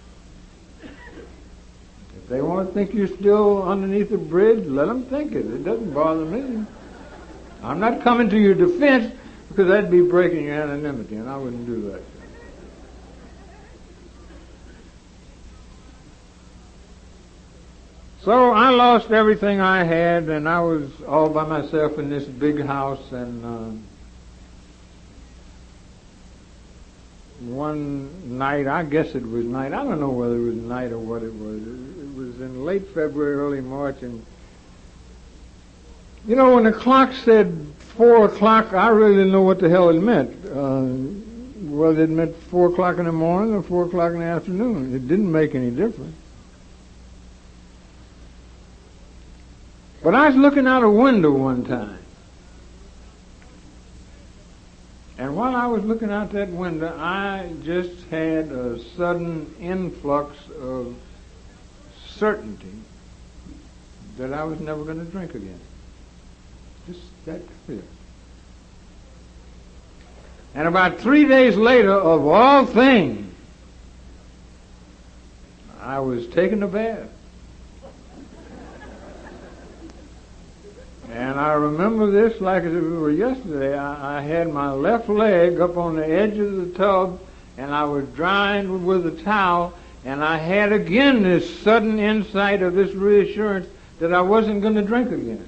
If they want to think you're still underneath the bridge, let them think it. It doesn't bother me. I'm not coming to your defense because that'd be breaking your anonymity, and I wouldn't do that. So I lost everything I had, and I was all by myself in this big house, and uh, one night, I guess it was night, I don't know whether it was night or what it was, it was was in late February, early March, and you know, when the clock said four o'clock, I really didn't know what the hell it meant. Uh, whether it meant four o'clock in the morning or four o'clock in the afternoon. It didn't make any difference. But I was looking out a window one time. And while I was looking out that window, I just had a sudden influx of certainty that I was never going to drink again. Just that clear. And about three days later, of all things, I was taking a bath. And I remember this like as if it were yesterday. I, I had my left leg up on the edge of the tub, and I was drying with a towel, and I had again this sudden insight of this reassurance that I wasn't going to drink again.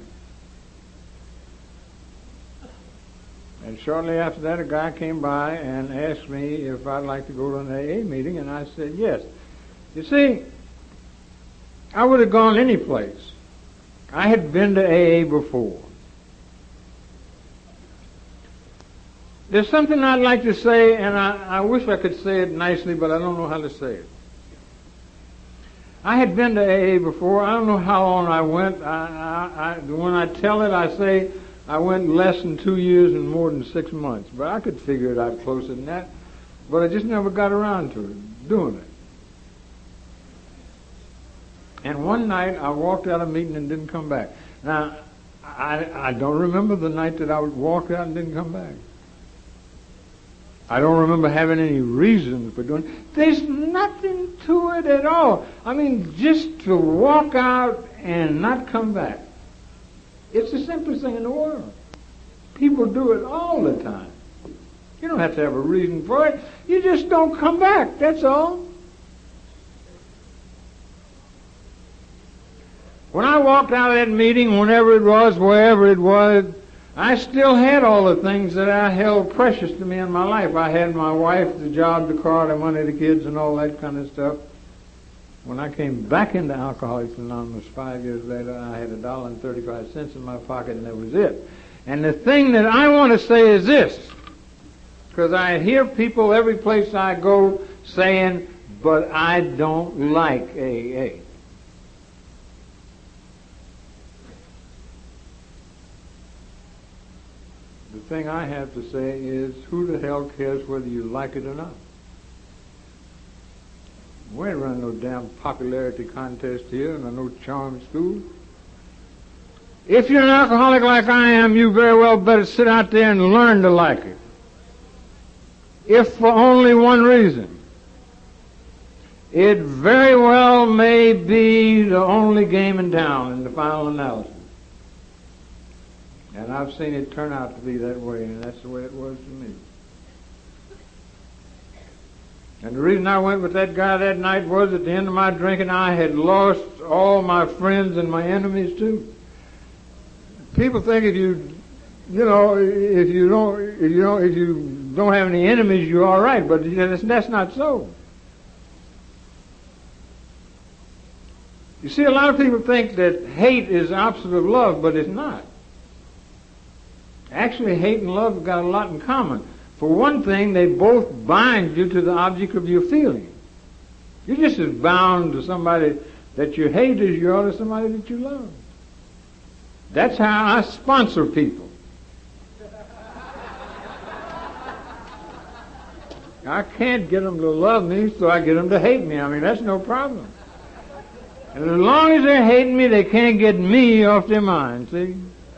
And shortly after that, a guy came by and asked me if I'd like to go to an A A meeting, and I said yes. You see, I would have gone any place. I had been to A A before. There's something I'd like to say, and I, I wish I could say it nicely, but I don't know how to say it. I had been to A A before. I don't know how long I went. I, I, I, when I tell it, I say I went less than two years and more than six months. But I could figure it out closer than that. But I just never got around to it, doing it. And one night I walked out of a meeting and didn't come back. Now, I, I don't remember the night that I walked out and didn't come back. I don't remember having any reason for doing it. There's nothing to it at all. I mean, just to walk out and not come back. It's the simplest thing in the world. People do it all the time. You don't have to have a reason for it. You just don't come back, that's all. When I walked out of that meeting, whenever it was, wherever it was, I still had all the things that I held precious to me in my life. I had my wife, the job, the car, the money, the kids, and all that kind of stuff. When I came back into Alcoholics Anonymous five years later, I had a dollar and thirty-five cents in my pocket, and that was it. And the thing that I want to say is this, because I hear people every place I go saying, but I don't like A A. The thing I have to say is, who the hell cares whether you like it or not? We ain't running no damn popularity contest here, and no charm school. If you're an alcoholic like I am, you very well better sit out there and learn to like it. If for only one reason. It very well may be the only game in town in the final analysis. And I've seen it turn out to be that way, and that's the way it was to me. And the reason I went with that guy that night was at the end of my drinking, I had lost all my friends and my enemies too. People think if you, you know, if you don't, if you don't, if you don't have any enemies, you're all right. But that's, that's not so. You see, a lot of people think that hate is the opposite of love, but it's not. Actually, hate and love have got a lot in common. For one thing, they both bind you to the object of your feeling. You're just as bound to somebody that you hate as you are to somebody that you love. That's how I sponsor people. I can't get them to love me, so I get them to hate me. I mean, that's no problem. And as long as they're hating me, they can't get me off their mind, see?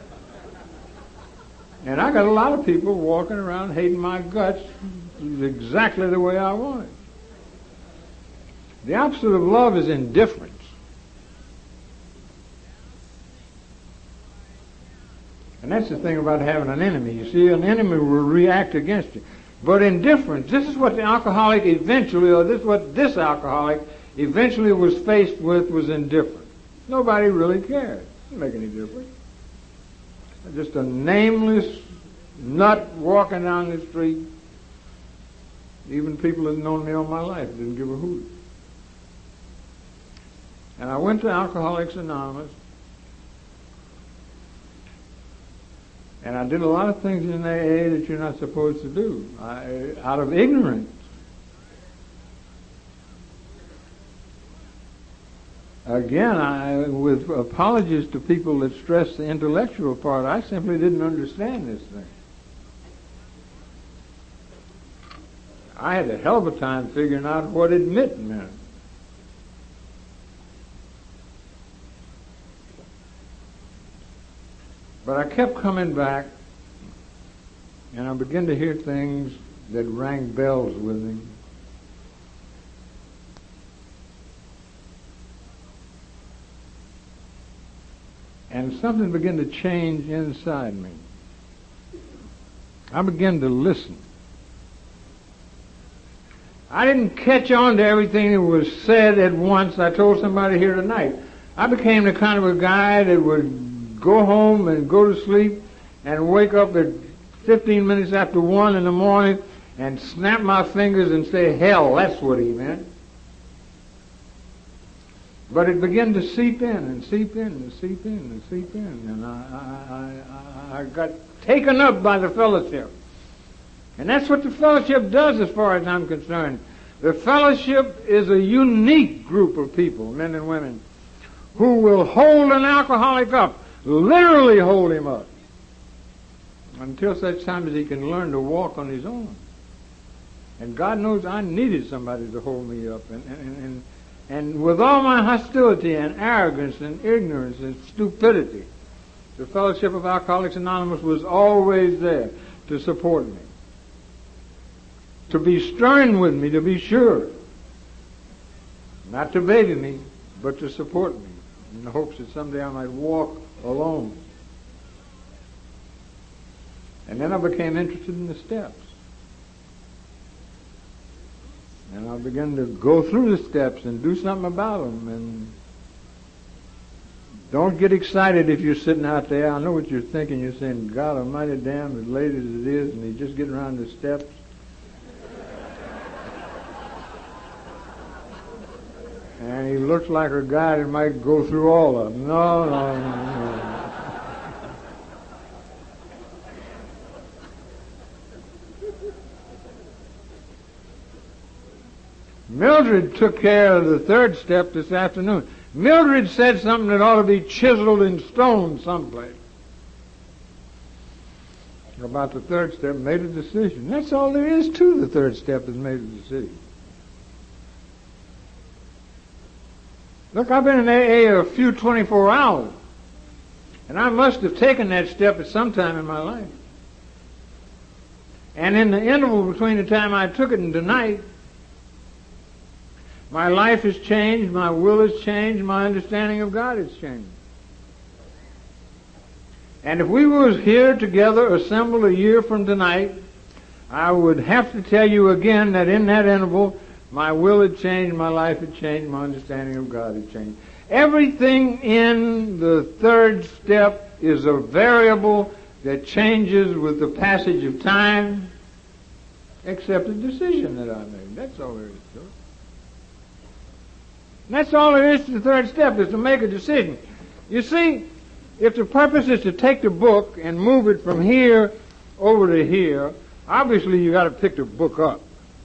And I got a lot of people walking around hating my guts exactly the way I want it. The opposite of love is indifference. And that's the thing about having an enemy. You see, an enemy will react against you. But indifference, this is what the alcoholic eventually, or this is what this alcoholic eventually was faced with, was indifference. Nobody really cared. It didn't make any difference. Just a nameless nut walking down the street. Even people that have known me all my life didn't give a hoot. And I went to Alcoholics Anonymous, and I did a lot of things in A A that you're not supposed to do, I, out of ignorance. Again, I, with apologies to people that stress the intellectual part, I simply didn't understand this thing. I had a hell of a time figuring out what admit meant. But I kept coming back, and I began to hear things that rang bells with me. And something began to change inside me. I began to listen. I didn't catch on to everything that was said at once. I told somebody here tonight, I became the kind of a guy that would go home and go to sleep and wake up at fifteen minutes after one in the morning and snap my fingers and say, hell, that's what he meant. But it began to seep in and seep in and seep in and seep in. And I, I, I, I got taken up by the fellowship. And that's what the fellowship does as far as I'm concerned. The fellowship is a unique group of people, men and women, who will hold an alcoholic up, literally hold him up, until such time as he can learn to walk on his own. And God knows I needed somebody to hold me up. And, and, and And with all my hostility and arrogance and ignorance and stupidity, the Fellowship of Alcoholics Anonymous was always there to support me, to be stern with me, to be sure, not to baby me, but to support me, in the hopes that someday I might walk alone. And then I became interested in the steps. And I began to go through the steps and do something about them. And don't get excited if you're sitting out there. I know what you're thinking. You're saying, God almighty damn, as late as it is, and he just get around the steps. And he looks like a guy that might go through all of them. No, no, no, no. Mildred took care of the third step this afternoon. Mildred said something that ought to be chiseled in stone someplace about the third step, made a decision. That's all there is to the third step, is made a decision. Look, I've been in A A a few twenty-four hours, and I must have taken that step at some time in my life. And in the interval between the time I took it and tonight, my life has changed, my will has changed, my understanding of God has changed. And if we was here together, assembled a year from tonight, I would have to tell you again that in that interval, my will had changed, my life had changed, my understanding of God had changed. Everything in the third step is a variable that changes with the passage of time, except the decision that I made. That's all there is to it. And that's all there is to the third step, is to make a decision. You see, if the purpose is to take the book and move it from here over to here, obviously you got to pick the book up.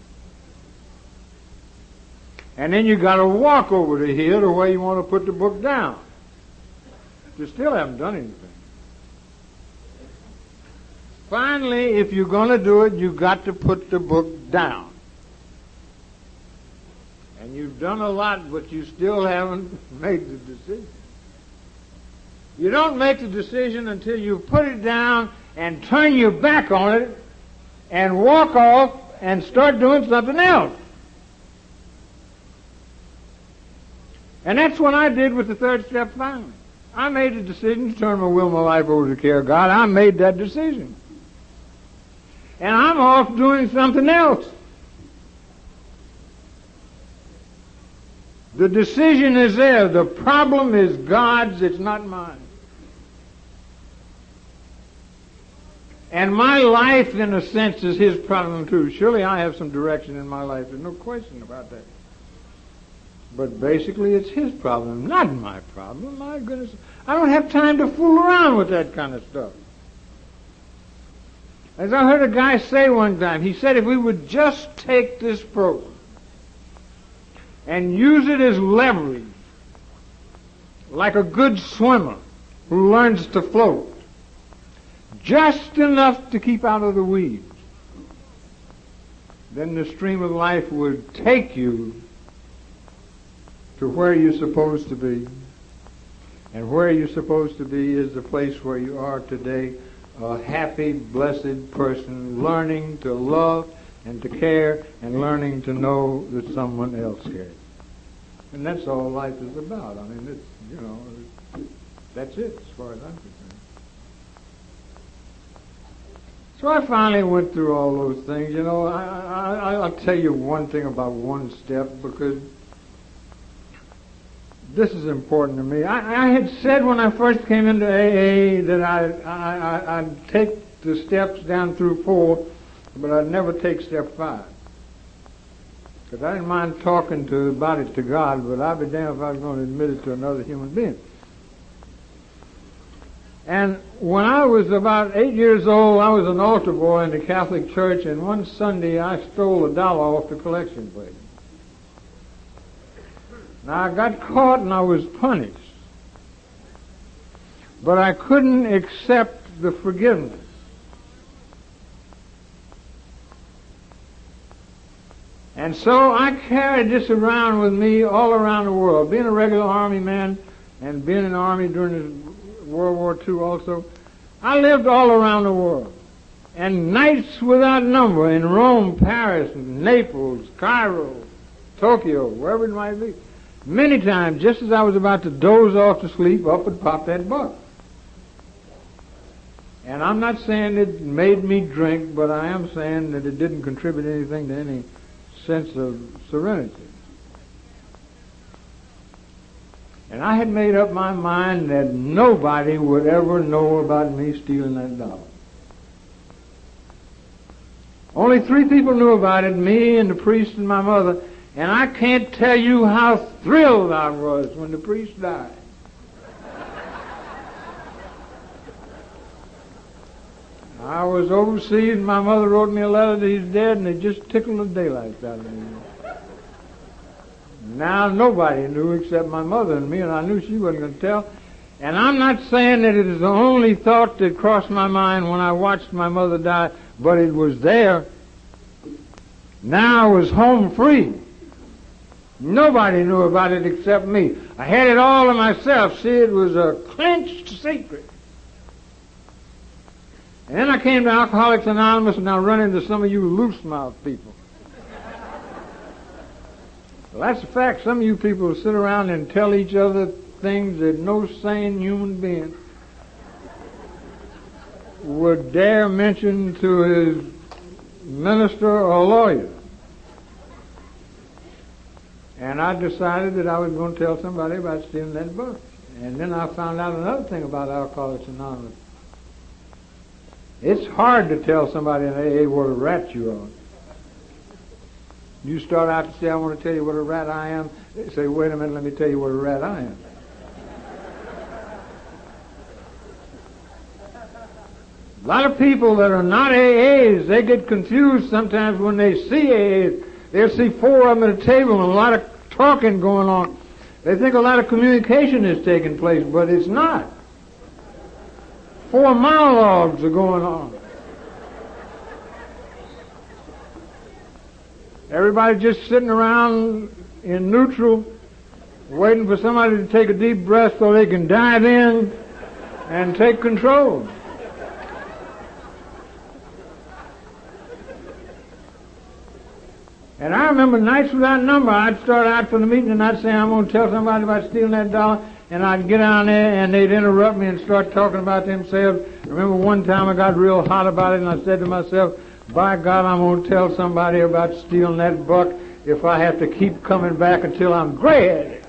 And then you got to walk over to here the way you want to put the book down. You still haven't done anything. Finally, if you're going to do it, you got to put the book down. And you've done a lot, but you still haven't made the decision. You don't make the decision until you put it down and turn your back on it and walk off and start doing something else. And that's what I did with the third step finally. I made a decision to turn my will, my life over to the care of God. I made that decision. And I'm off doing something else. The decision is there. The problem is God's, it's not mine. And my life, in a sense, is His problem too. Surely I have some direction in my life. There's no question about that. But basically it's his problem, not my problem. My goodness, I don't have time to fool around with that kind of stuff. As I heard a guy say one time, he said if we would just take this program and use it as leverage, like a good swimmer who learns to float, just enough to keep out of the weeds, then the stream of life would take you to where you're supposed to be. And where you're supposed to be is the place where you are today, a happy, blessed person, learning to love and to care and learning to know that someone else cares. And that's all life is about. I mean, it's, you know, that's it as far as I'm concerned. So I finally went through all those things. You know, I, I, I'll tell you one thing about one step, because this is important to me. I, I had said when I first came into A A that I, I, I, I'd take the steps down through four, but I'd never take step five. Because I didn't mind talking to about it to God, but I'd be damned if I was going to admit it to another human being. And when I was about eight years old, I was an altar boy in the Catholic Church, and one Sunday I stole a dollar off the collection plate. Now I got caught and I was punished. But I couldn't accept the forgiveness. And so I carried this around with me all around the world. Being a regular Army man and being in the Army during the World War Two also, I lived all around the world. And nights without number in Rome, Paris, Naples, Cairo, Tokyo, wherever it might be. Many times, just as I was about to doze off to sleep, up would pop that buck. And I'm not saying it made me drink, but I am saying that it didn't contribute anything to any sense of serenity. And I had made up my mind that nobody would ever know about me stealing that dollar. Only three people knew about it, me and the priest and my mother, and I can't tell you how thrilled I was when the priest died. I was overseas and my mother wrote me a letter that he's dead, and it just tickled the daylights out of me. Now nobody knew except my mother and me, and I knew she wasn't going to tell. And I'm not saying that it is the only thought that crossed my mind when I watched my mother die, but it was there. Now I was home free. Nobody knew about it except me. I had it all to myself. See, it was a clenched secret. And then I came to Alcoholics Anonymous, and I run into some of you loose-mouth people. Well, that's a fact. Some of you people sit around and tell each other things that no sane human being would dare mention to his minister or lawyer. And I decided that I was going to tell somebody about stealing that book. And then I found out another thing about Alcoholics Anonymous. It's hard to tell somebody in A A what a rat you are. You start out to say, I want to tell you what a rat I am. They say, wait a minute, let me tell you what a rat I am. A lot of people that are not A As, they get confused sometimes when they see A As. They'll see four of them at a table and a lot of talking going on. They think a lot of communication is taking place, but it's not. Four monologues are going on. Everybody just sitting around in neutral, waiting for somebody to take a deep breath so they can dive in and take control. And I remember nights without number, I'd start out for the meeting and I'd say, I'm going to tell somebody about stealing that dollar, and I'd get down there and they'd interrupt me and start talking about themselves. I remember one time I got real hot about it and I said to myself, by God, I'm going to tell somebody about stealing that buck if I have to keep coming back until I'm gray-headed.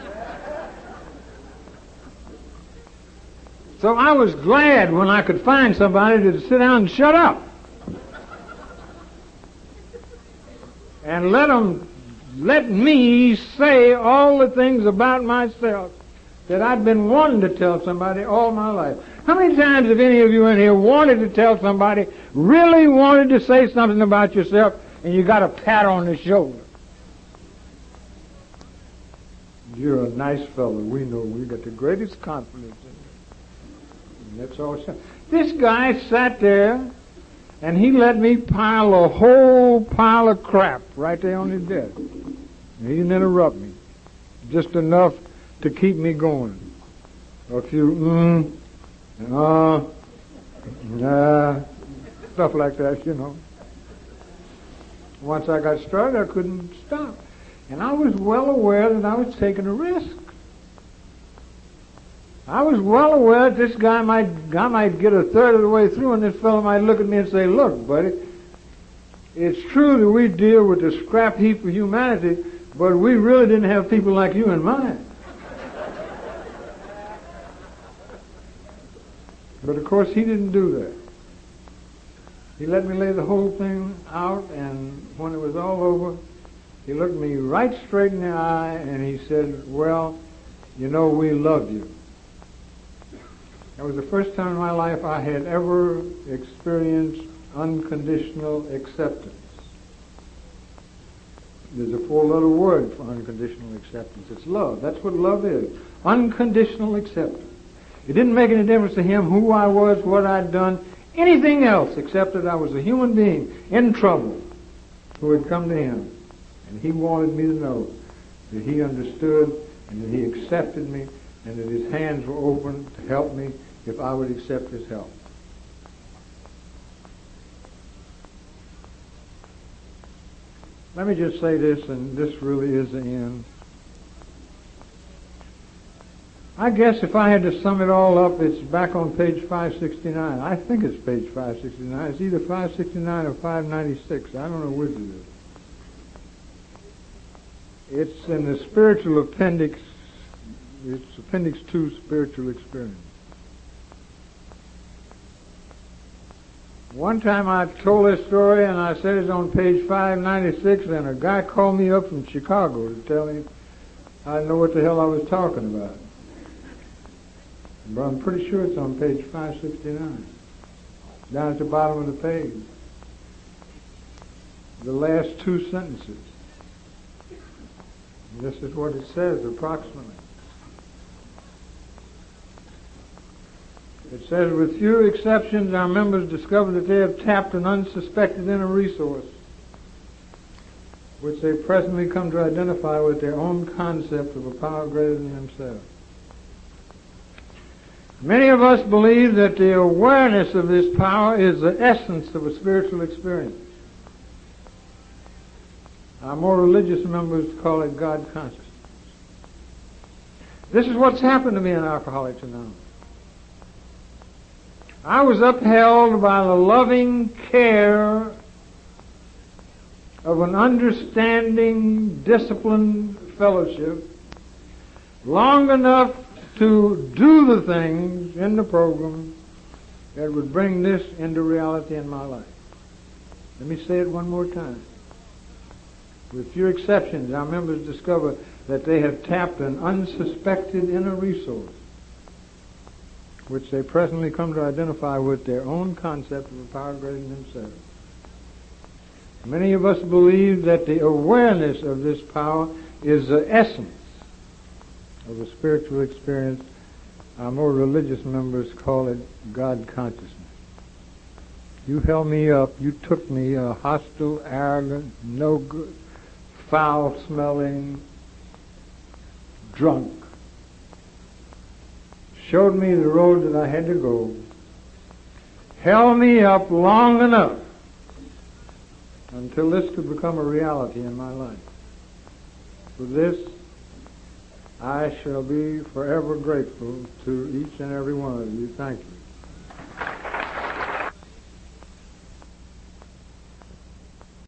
So I was glad when I could find somebody to sit down and shut up. And let them let me say all the things about myself that I'd been wanting to tell somebody all my life. How many times have any of you in here wanted to tell somebody, really wanted to say something about yourself, and you got a pat on the shoulder? You're a nice fellow. We know we got the greatest confidence in you. And that's all. This guy sat there, and he let me pile a whole pile of crap right there on his desk. And he didn't interrupt me. Just enough to keep me going. A few, mm, uh, nah, stuff like that, you know. Once I got started, I couldn't stop. And I was well aware that I was taking a risk. I was well aware that this guy might, I might get a third of the way through, and this fellow might look at me and say, look, buddy, it's true that we deal with the scrap heap of humanity, but we really didn't have people like you in mind. But of course he didn't do that. He let me lay the whole thing out, and when it was all over, he looked me right straight in the eye and he said, well, you know, we love you. That was the first time in my life I had ever experienced unconditional acceptance. There's a four-letter word for unconditional acceptance. It's love. That's what love is. Unconditional acceptance. It didn't make any difference to him who I was, what I'd done, anything else except that I was a human being in trouble who had come to him. And he wanted me to know that he understood and that he accepted me and that his hands were open to help me if I would accept his help. Let me just say this, and this really is the end. I guess if I had to sum it all up, it's back on page five sixty-nine. I think it's page five sixty-nine. It's either five sixty-nine or five ninety-six. I don't know which it is. It's in the spiritual appendix. It's appendix two, spiritual experience. One time I told this story and I said it's on page five ninety-six, and a guy called me up from Chicago to tell him I know what the hell I was talking about. But I'm pretty sure it's on page five sixty-nine, down at the bottom of the page. The last two sentences. This is what it says approximately. It says, with few exceptions, our members discover that they have tapped an unsuspected inner resource, which they presently come to identify with their own concept of a power greater than themselves. Many of us believe that the awareness of this power is the essence of a spiritual experience. Our more religious members call it God consciousness. This is what's happened to me in Alcoholics Anonymous. I was upheld by the loving care of an understanding, disciplined fellowship long enough to do the things in the program that would bring this into reality in my life. Let me say it one more time. With few exceptions, our members discover that they have tapped an unsuspected inner resource, which they presently come to identify with their own concept of a power greater than themselves. Many of us believe that the awareness of this power is the essence of a spiritual experience. Our more religious members call it God consciousness. You held me up, you took me, a hostile, arrogant, no good, foul-smelling, drunk, showed me the road that I had to go, held me up long enough until this could become a reality in my life. For this, I shall be forever grateful to each and every one of you. Thank you.